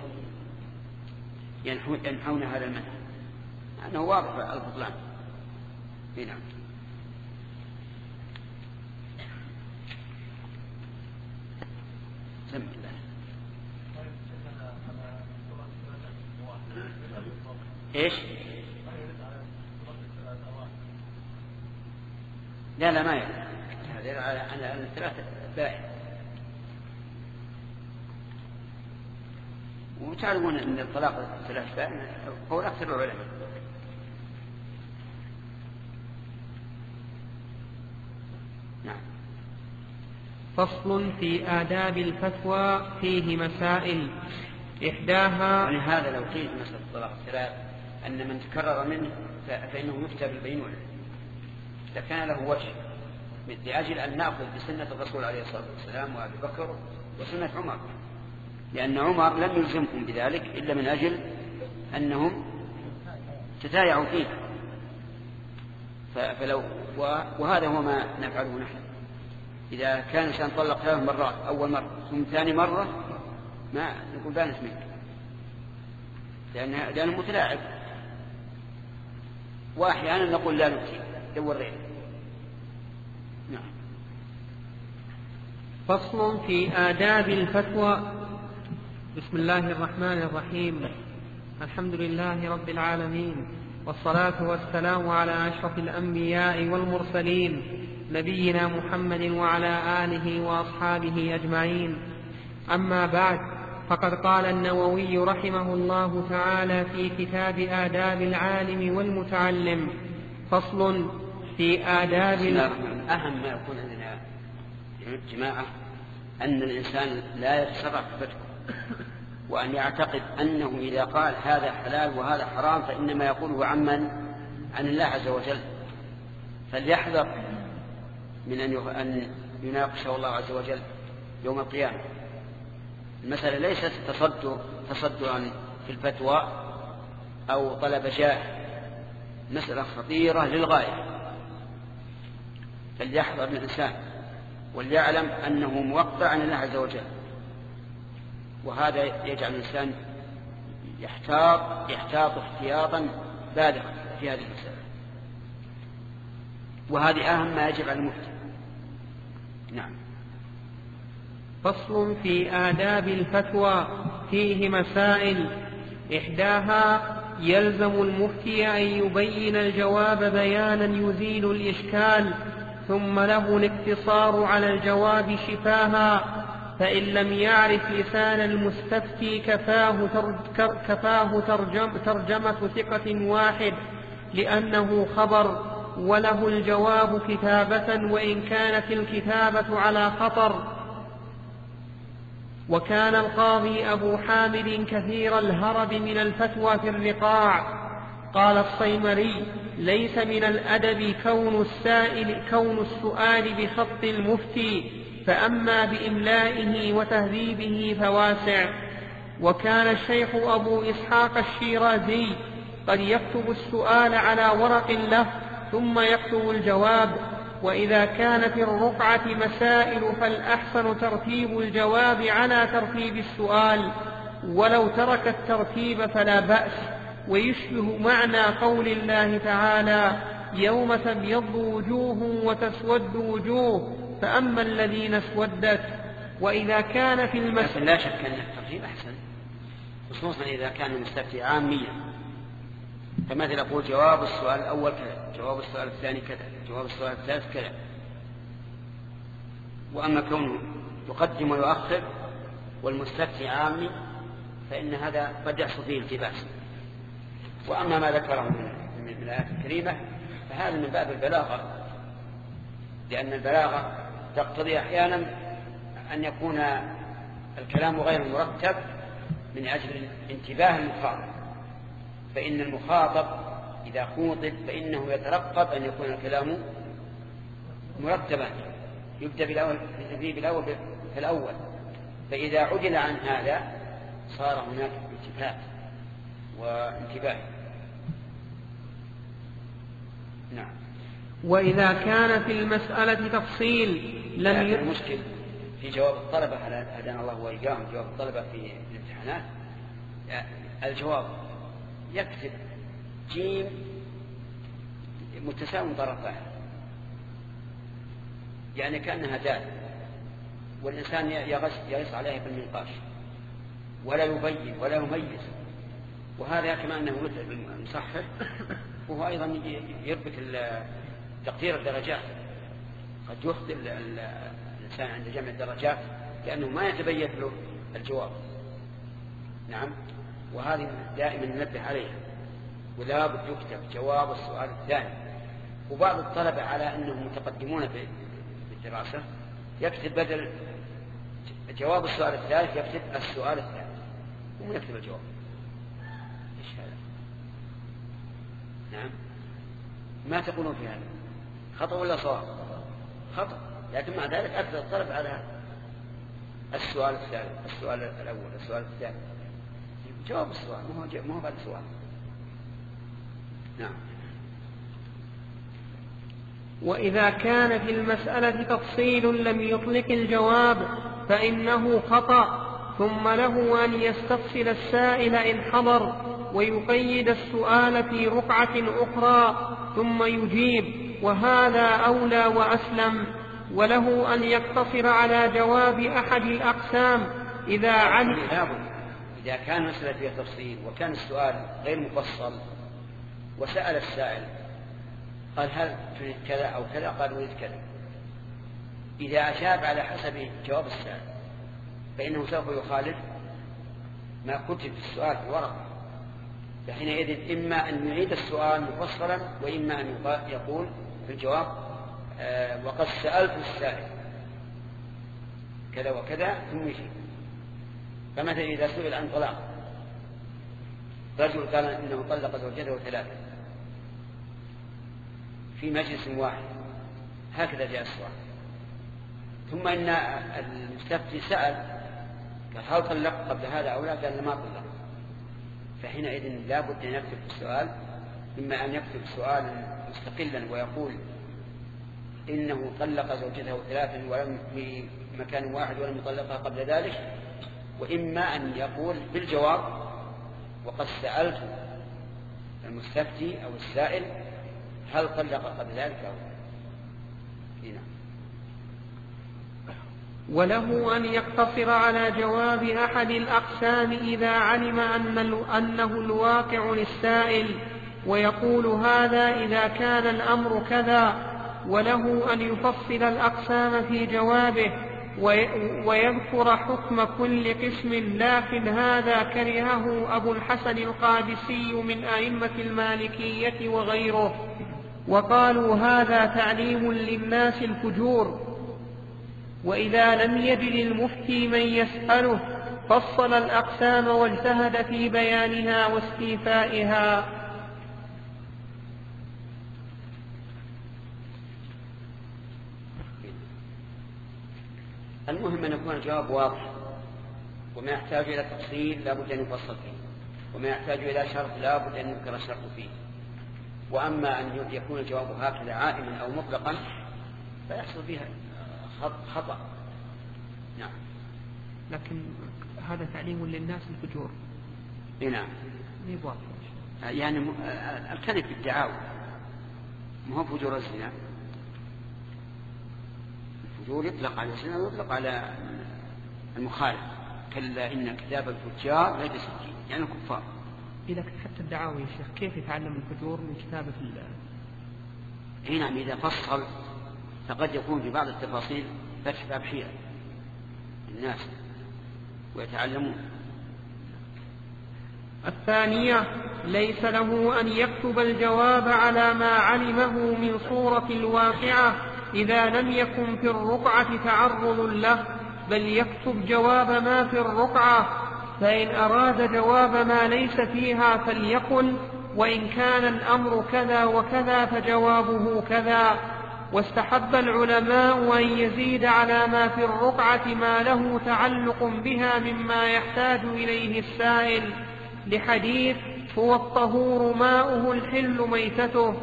ينحون هذا المنهج، أنه واضح البطلان. نعم. سم الله. إيش؟ لا ما يعني هذا على 3 بائن. وتعلمون أن الطلاق 3 بائن قول أكثر العلماء. نعم. فصل في آداب الفتوى، فيه مسائل. إحداها يعني هذا لو قيل مسألة الطلاق 3 أن من تكرر منه فإنه يفتى بالبينونة لكان له وجه، لأجل أن نأخذ بسنة الرسول عليه الصلاة والسلام وأبي بكر وسنة عمر، لأن عمر لم يلزمكم بذلك إلا من أجل أنهم تتايعوا فيه. وهذا هو ما نفعله نحن. إذا كان إنسان طلق 3 مرات، أول مرة ثم ثاني مرة، ما نقول بانت منك، لأنه متلاعب. وأحيانا نقول لا نفتي، دور غيره. نعم. فصل في آداب الفتوى. بسم الله الرحمن الرحيم. الحمد لله رب العالمين، والصلاة والسلام على أشرف الأنبياء والمرسلين، نبينا محمد وعلى آله وأصحابه أجمعين. أما بعد، فقد قال النووي رحمه الله تعالى في كتاب آداب العالم والمتعلم: فصل في آداب أهم ما يكون عندنا جماعة أن الإنسان لا يتسرع في الفتوى، وأن يعتقد أنه إذا قال هذا حلال وهذا حرام فإنما يقوله عن الله عز وجل. فليحذر من أن يناقشه الله عز وجل يوم القيامة. المسألة ليست تصدرا في الفتوى أو طلب جاه، مسألة خطيرة للغاية. فليحذر الإنسان وليعلم أنه موقع عن الله عز وجل، وهذا يجعل الإنسان يحتاط احتياطا بالغا في هذه المسألة. وهذه أهم ما يجب على المفتي. نعم. فصل في آداب الفتوى، فيه مسائل. إحداها يلزم المفتي أن يبين الجواب بيانا يزيل الإشكال، ثم له الاقتصار على الجواب شفاها، فإن لم يعرف لسان المستفتي كفاه ترجمة ثقة واحد لأنه خبر، وله الجواب كتابة وإن كانت الكتابة على خطر. وكان القاضي أبو حامد كثير الهرب من الفتوى في الرقاع. قال الصيمري: ليس من الأدب كون السؤال بخط المفتي، فأما بإملائه وتهذيبه فواسع. وكان الشيخ أبو إسحاق الشيرازي قد يكتب السؤال على ورق له ثم يكتب الجواب، وإذا كان في الرقعة مسائل فالأحسن ترتيب الجواب على ترتيب السؤال، ولو ترك الترتيب فلا بأس. ويشبه معنى قول الله تعالى: يوم تبيض وجوه وتسود وجوه فأما الذين اسودت. وإذا كان في لكن لا شك أن الترتيب أحسن، خصوصا إذا كان المستفتي عاميا، فمثل يقول جواب السؤال الأول كذا، جواب السؤال الثاني كذا، جواب السؤال الثالث كذا. وأما كونه يقدم ويؤخر والمستفتي عامي فإن هذا قد يحصل فيه التباس. وأما ما ذكره من الآيات الكريمة فهذا من باب البلاغة، لأن البلاغة تقتضي أحيانا أن يكون الكلام غير مرتب من أجل انتباه المخاطب، فإن المخاطب إذا خوطب فإنه يترقب أن يكون الكلام مرتبا، يبدأ في الأول، فإذا عدل عن هذا صار هناك التفات وانتباه. نعم. وإذا كان في المسألة تفصيل لم المشكل في جواب الطلبة، هدانا الله وإياهم، جواب الطلبة في الامتحانات الجواب يكتب جيم متساوي طرفها، يعني كأنها دال، والإنسان يغص عليها بالنقاش ولا يبين ولا يميز، وهذا كما أنه متعب المصحح، وهو أيضا يربك تقدير الدرجات، قد يخطئ الإنسان عند جمع الدرجات لأنه ما يتبين له الجواب. نعم. وهذه دائما ننبه عليها، ولا بد يكتب جواب السؤال الثاني. وبعض الطلبة على أنهم متقدمون في الدراسة يكتب بدل جواب السؤال الثالث يكتب السؤال الثالث ومن يكتب الجواب. إيش هذا؟ نعم. ما تقولون في هذا؟ خطأ ولا صواب؟ خطأ، لكن مع ذلك أكثر الطلبة على السؤال الثالث، السؤال الأول، السؤال الثاني، جواب السؤال ما هو بعد السؤال. نعم. وإذا كان في المسألة تفصيل لم يطلق الجواب فإنه خطأ، ثم له أن يستفصل السائل إن حضر ويقيد السؤال في رقعة أخرى ثم يجيب، وهذا أولى وأسلم. وله أن يقتصر على جواب أحد الأقسام إذا علم. إذا كان مسألة فيها تفصيل وكان السؤال غير مفصل وسأل السائل قال هل تريد كذا أو كذا، قال أريد كذا، إذا أجاب على حسب جواب السائل فإنه سوف يخالف ما كتب في السؤال في الورقة، فحينئذ إما أن يعيد السؤال مفصلا وإما أن يقول في الجواب وقد سألت السائل كذا وكذا ثم يجيب. فمثلا إذا سئل عن طلاق، رجل قال إنه طلق زوجته 3 في مجلس واحد، هكذا جاء السؤال، ثم إن المستفتي سأل قال هل طلق قبل هذا أو لا، قال ما طلق، فحينئذ لا بد أن يكتب السؤال، إما أن يكتب سؤالا مستقلا ويقول إنه طلق زوجته 3 ولم في مكان واحد ولم يطلقها قبل ذلك، وإما أن يقول بالجواب وقد سألت المستفتي أو السائل هل طلق قبل ذلك أو لا. وله أن يقتصر على جواب أحد الأقسام إذا علم أنه الواقع للسائل، ويقول هذا إذا كان الأمر كذا. وله أن يفصل الأقسام في جوابه ويذكر حكم كل قسم، لكن هذا كرهه أبو الحسن القادسي من أئمة المالكية وغيره، وقالوا هذا تعليم للناس الفجور. وإذا لم يجد المفتي من يسأله فصل الأقسام واجتهد في بيانها واستيفائها. المهم أن يكون الجواب واضح، وما يحتاج إلى تفصيل لا بد أن يفصل فيه، وما يحتاج إلى شرط لا بد أن يذكر الشرط فيه. وأما أن يكون الجواب هكذا عائما أو مطلقا فيحصل فيها خطأ. نعم. لكن هذا تعليم للناس الفجور. نعم. يعني الكذب بالدعاوى ما هو فجور الزنا. الفجور يطلق على الزنا ويطلق على المخالف. كلا إن كتاب الفجار ليس سجين، يعني الكفار. إذا حتى الدعاوى يا شيخ كيف يتعلم الفجور من كتابة الله؟ نعم، إذا فصل فقد يكون في بعض التفاصيل فتح باب شيئا الناس ويتعلمون. الثانية ليس له أن يكتب الجواب على ما علمه من صورة الواقعة إذا لم يكن في الرقعة تعرض له، بل يكتب جواب ما في الرقعة، فإن أراد جواب ما ليس فيها فليقل وإن كان الأمر كذا وكذا فجوابه كذا. واستحب العلماء أن يزيد على ما في الرقعة ما له تعلق بها مما يحتاج إليه السائل، لحديث هو الطهور ماؤه الحل ميتته.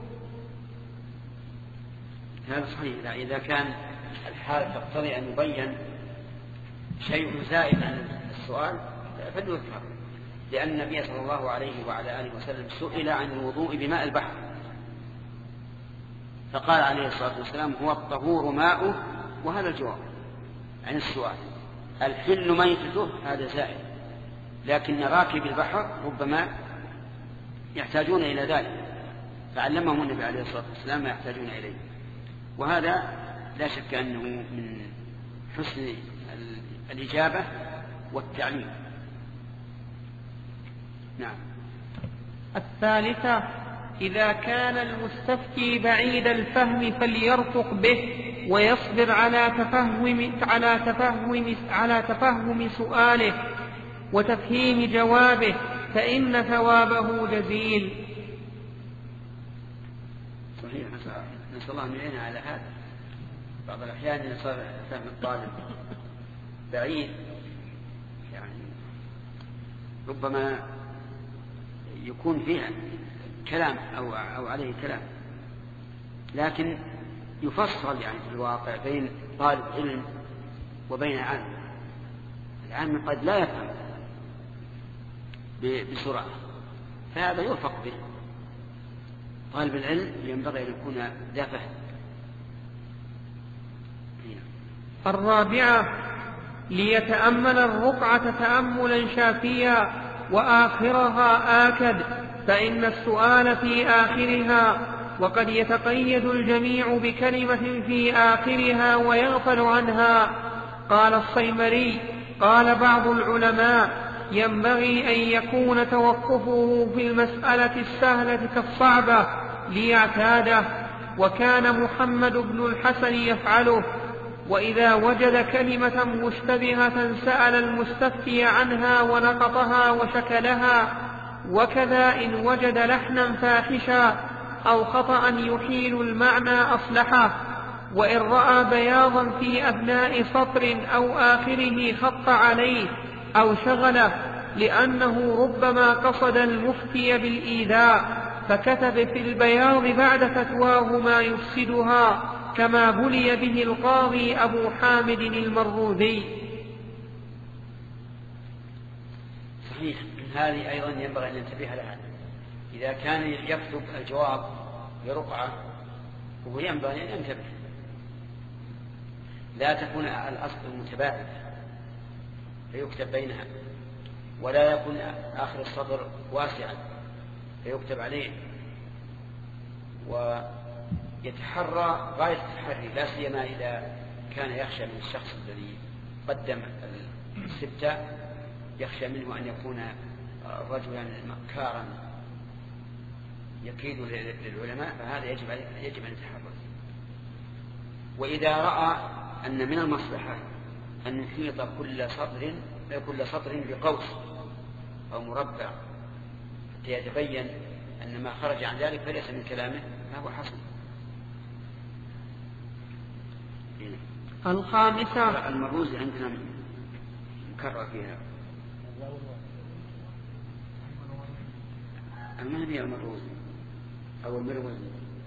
هذا صحيح. إذا كان الحال تقتضي أن يبين شيء زائد عن السؤال فليذكر، لأن النبي صلى الله عليه وعلى آله وسلم سئل عن الوضوء بماء البحر فقال عليه الصلاة والسلام هو الطهور ماؤه، وهذا الجواب عن السؤال. الحل ميتته هذا زائد، لكن راكب البحر ربما يحتاجون إلى ذلك، فعلمهم النبي عليه الصلاة والسلام ما يحتاجون إليه، وهذا لا شك أنه من حسن الإجابة والتعليم. نعم. الثالثة إذا كان المستفتي بعيد الفهم فليرفق به ويصبر على تفهم سؤاله وتفهيم جوابه، فإن ثوابه جزيل. صحيح. نسأل الله أن يعيننا على هذا. بعض الأحيان يصير فهم الطالب بعيد، يعني ربما يكون فيها كلام أو عليه كلام، لكن يفصل يعني في الواقع بين طالب علم وبين عالم. العالم قد لا يفهم بسرعة، فهذا يوفق به. طالب العلم ينبغي أن يكون ذا فهم. الرابعة ليتأمل الرقعة تأملا شافيا وآخرها آكد، فإن السؤال في آخرها، وقد يتقيد الجميع بكلمة في آخرها ويغفل عنها. قال الصيمري قال بعض العلماء ينبغي أن يكون توقفه في المسألة السهلة كالصعبة ليعتاده، وكان محمد بن الحسن يفعله. وإذا وجد كلمة مشتبهة سأل المستفتي عنها ونقطها وشكلها، وكذا إن وجد لحنا فاحشا أو خطأ يحيل المعنى أصلحه، وإن رأى بياضا في أثناء سطر أو آخره خط عليه أو شغله، لأنه ربما قصد المفتي بالإيذاء فكتب في البياض بعد فتواه ما يفسدها، كما بلي به القاضي أبو حامد المروذي. صحيح. هذه أيضا ينبغي أن ننتبه لها. إذا كان يكتب الجواب برقعة وهو ينبغي أن ينتبه، لا تكون الأصل متباعد فيكتب بينها، ولا يكون آخر السطر واسعا فيكتب عليه، ويتحرى غاية التحري، لا سيما إذا كان يخشى من الشخص الذي قدم الستة يخشى منه أن يكون رجلا مكارا يكيد للعلماء، فهذا يجب أن يتحرى. وإذا رأى أن من المصلحة أن يحيط كل سطر بقوس أو مربع حتى يتبين أن ما خرج عن ذلك فليس من كلامه فهو حسن. الخامسة المروزي عندنا مكرر فيها، ما هي المروزي أو المروزي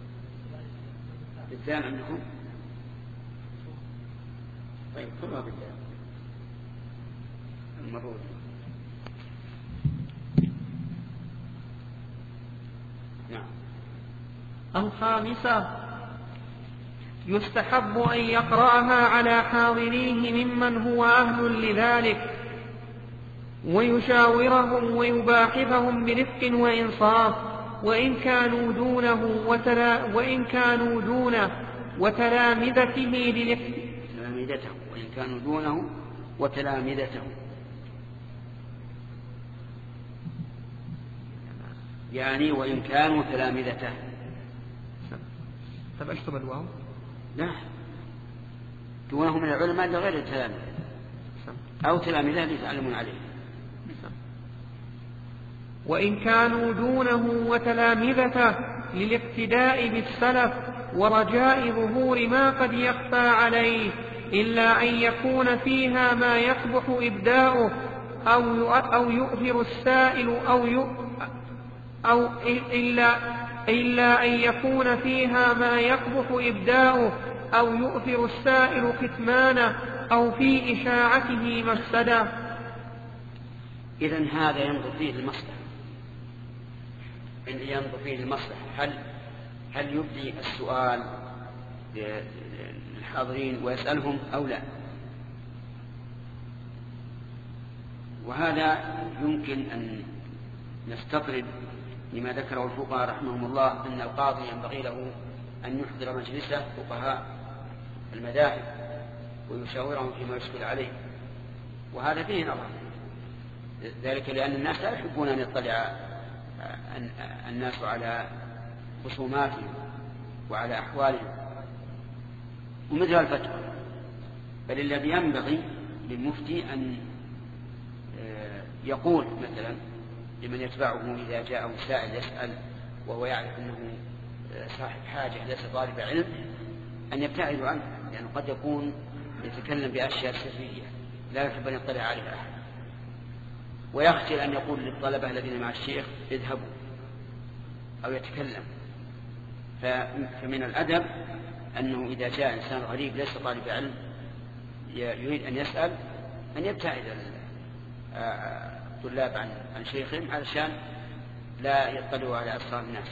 بالذال عندكم؟ طيب كلها بالذال المروزي. نعم. الخامسة يستحب أن يقرأها على حاضريه ممن هو أهل لذلك، ويشاورهم ويباحثهم برفق وإنصاف، وإن كانوا دونه وتلامذته يعني وإن كانوا تلامذته. طب أكتب الواو. لا، دونه من العلماء لغير التلامذة أو تلامذة يتعلمون عليه. وإن كانوا دونه وتلامذته للاقتداء بالسلف ورجاء ظهور ما قد يخفى عليه، إلا أن يكون فيها ما يقبح إبداؤه أو يؤثر السائل إلا أن يكون فيها ما يقبح إبداؤه أو يؤثر السائل كتمانه أو في إشاعته مفسدة. إذن هذا ينظر فيه المصلحة، هل يبدي السؤال للحاضرين ويسألهم أو لا؟ وهذا يمكن أن نستطرد لما ذكره الفقهاء رحمهم الله أن القاضي ينبغي له أن يحضر مجلسه فقهاء المذاهب ويشاورهم فيما يشكل عليه، وهذا فيه نظر، ذلك لأن الناس لا يحبون أن يطلع الناس على خصوماتهم وعلى أحوالهم ومثل الفتوى، بل الذي ينبغي للمفتي أن يقول مثلا لمن يتبعه إذا جاءه سائل يسأل وهو يعرف أنه صاحب حاجة ليس طالب علم أن يبتعد عنه، لأنه قد يكون يتكلم بأشياء سرية لا يحب أن يطلع عليها أحد، ويخجل أن يقول للطلبة الذين مع الشيخ اذهبوا أو يتكلم. فمن الأدب أنه إذا جاء إنسان غريب ليس طالب علم يريد أن يسأل أن يبتعد الطلاب عن شيخهم علشان لا يطلعوا على أسرار الناس.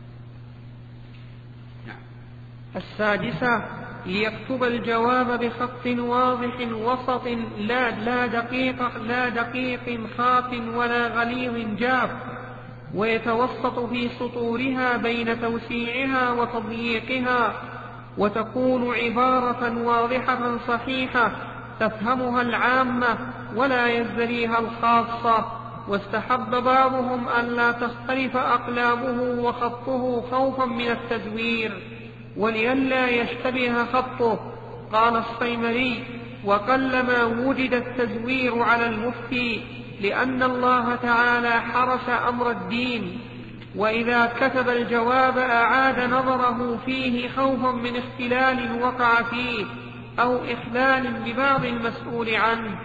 نعم. السادسة ليكتب الجواب بخط واضح وسط لا دقيق خاف ولا غليظ جاف، ويتوسط في سطورها بين توسيعها وتضييقها، وتكون عبارة واضحة صحيحة تفهمها العامة ولا يزدريها الخاصة. واستحب بعضهم أن لا تختلف أقلامه وخطه خوفا من التزوير ولئلا يشتبه خطه. قال الصيمري: وقلما وجد التزوير على المفتي لأن الله تعالى حرس أمر الدين، وإذا كتب الجواب أعاد نظره فيه خوفا من اختلال وقع فيه أو إخلال ببعض المسؤول عنه.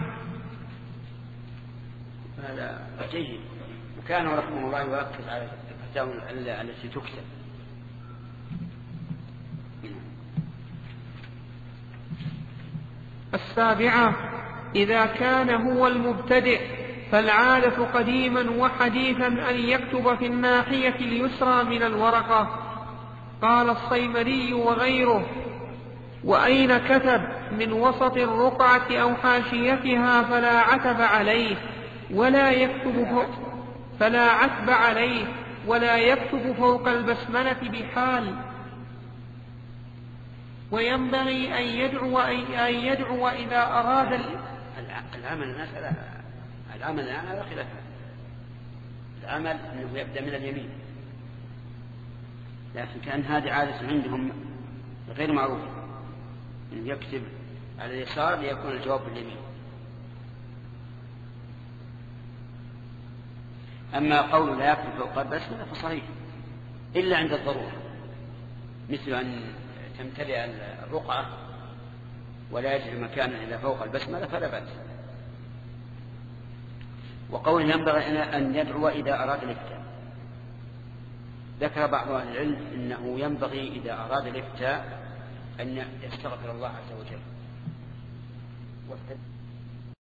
هذا جيد، وكان رحمه الله يركز على الفتاوى التي تكتب. السابعة إذا كان هو المبتدئ فالعادة قديما وحديثا أن يكتب في الناحية اليسرى من الورقة. قال الصيمري وغيره: وأين كتب؟ من وسط الرقعة أو حاشيتها فلا عتب عليه ولا يكتب فوق البسملة بحال. وينبغي أن يدعو إذا أراد العمل الآن على خلاف. العمل أنه يبدأ من اليمين، لكن كان هذه عادة عندهم غير معروفة، أن يكتب على اليسار ليكون الجواب باليمين. أما قول لا يكتب فوق البسملة فصحيح إلا عند الضرورة، مثل أن تمتلئ الرقعة ولا يجد مكانا إلا فوق البسملة فلا بأس. وقول ينبغي أن يدعو إذا أراد الافتاء، ذكر بعض أهل العلم أنه ينبغي إذا أراد الافتاء أن يستغفر الله عز وجل.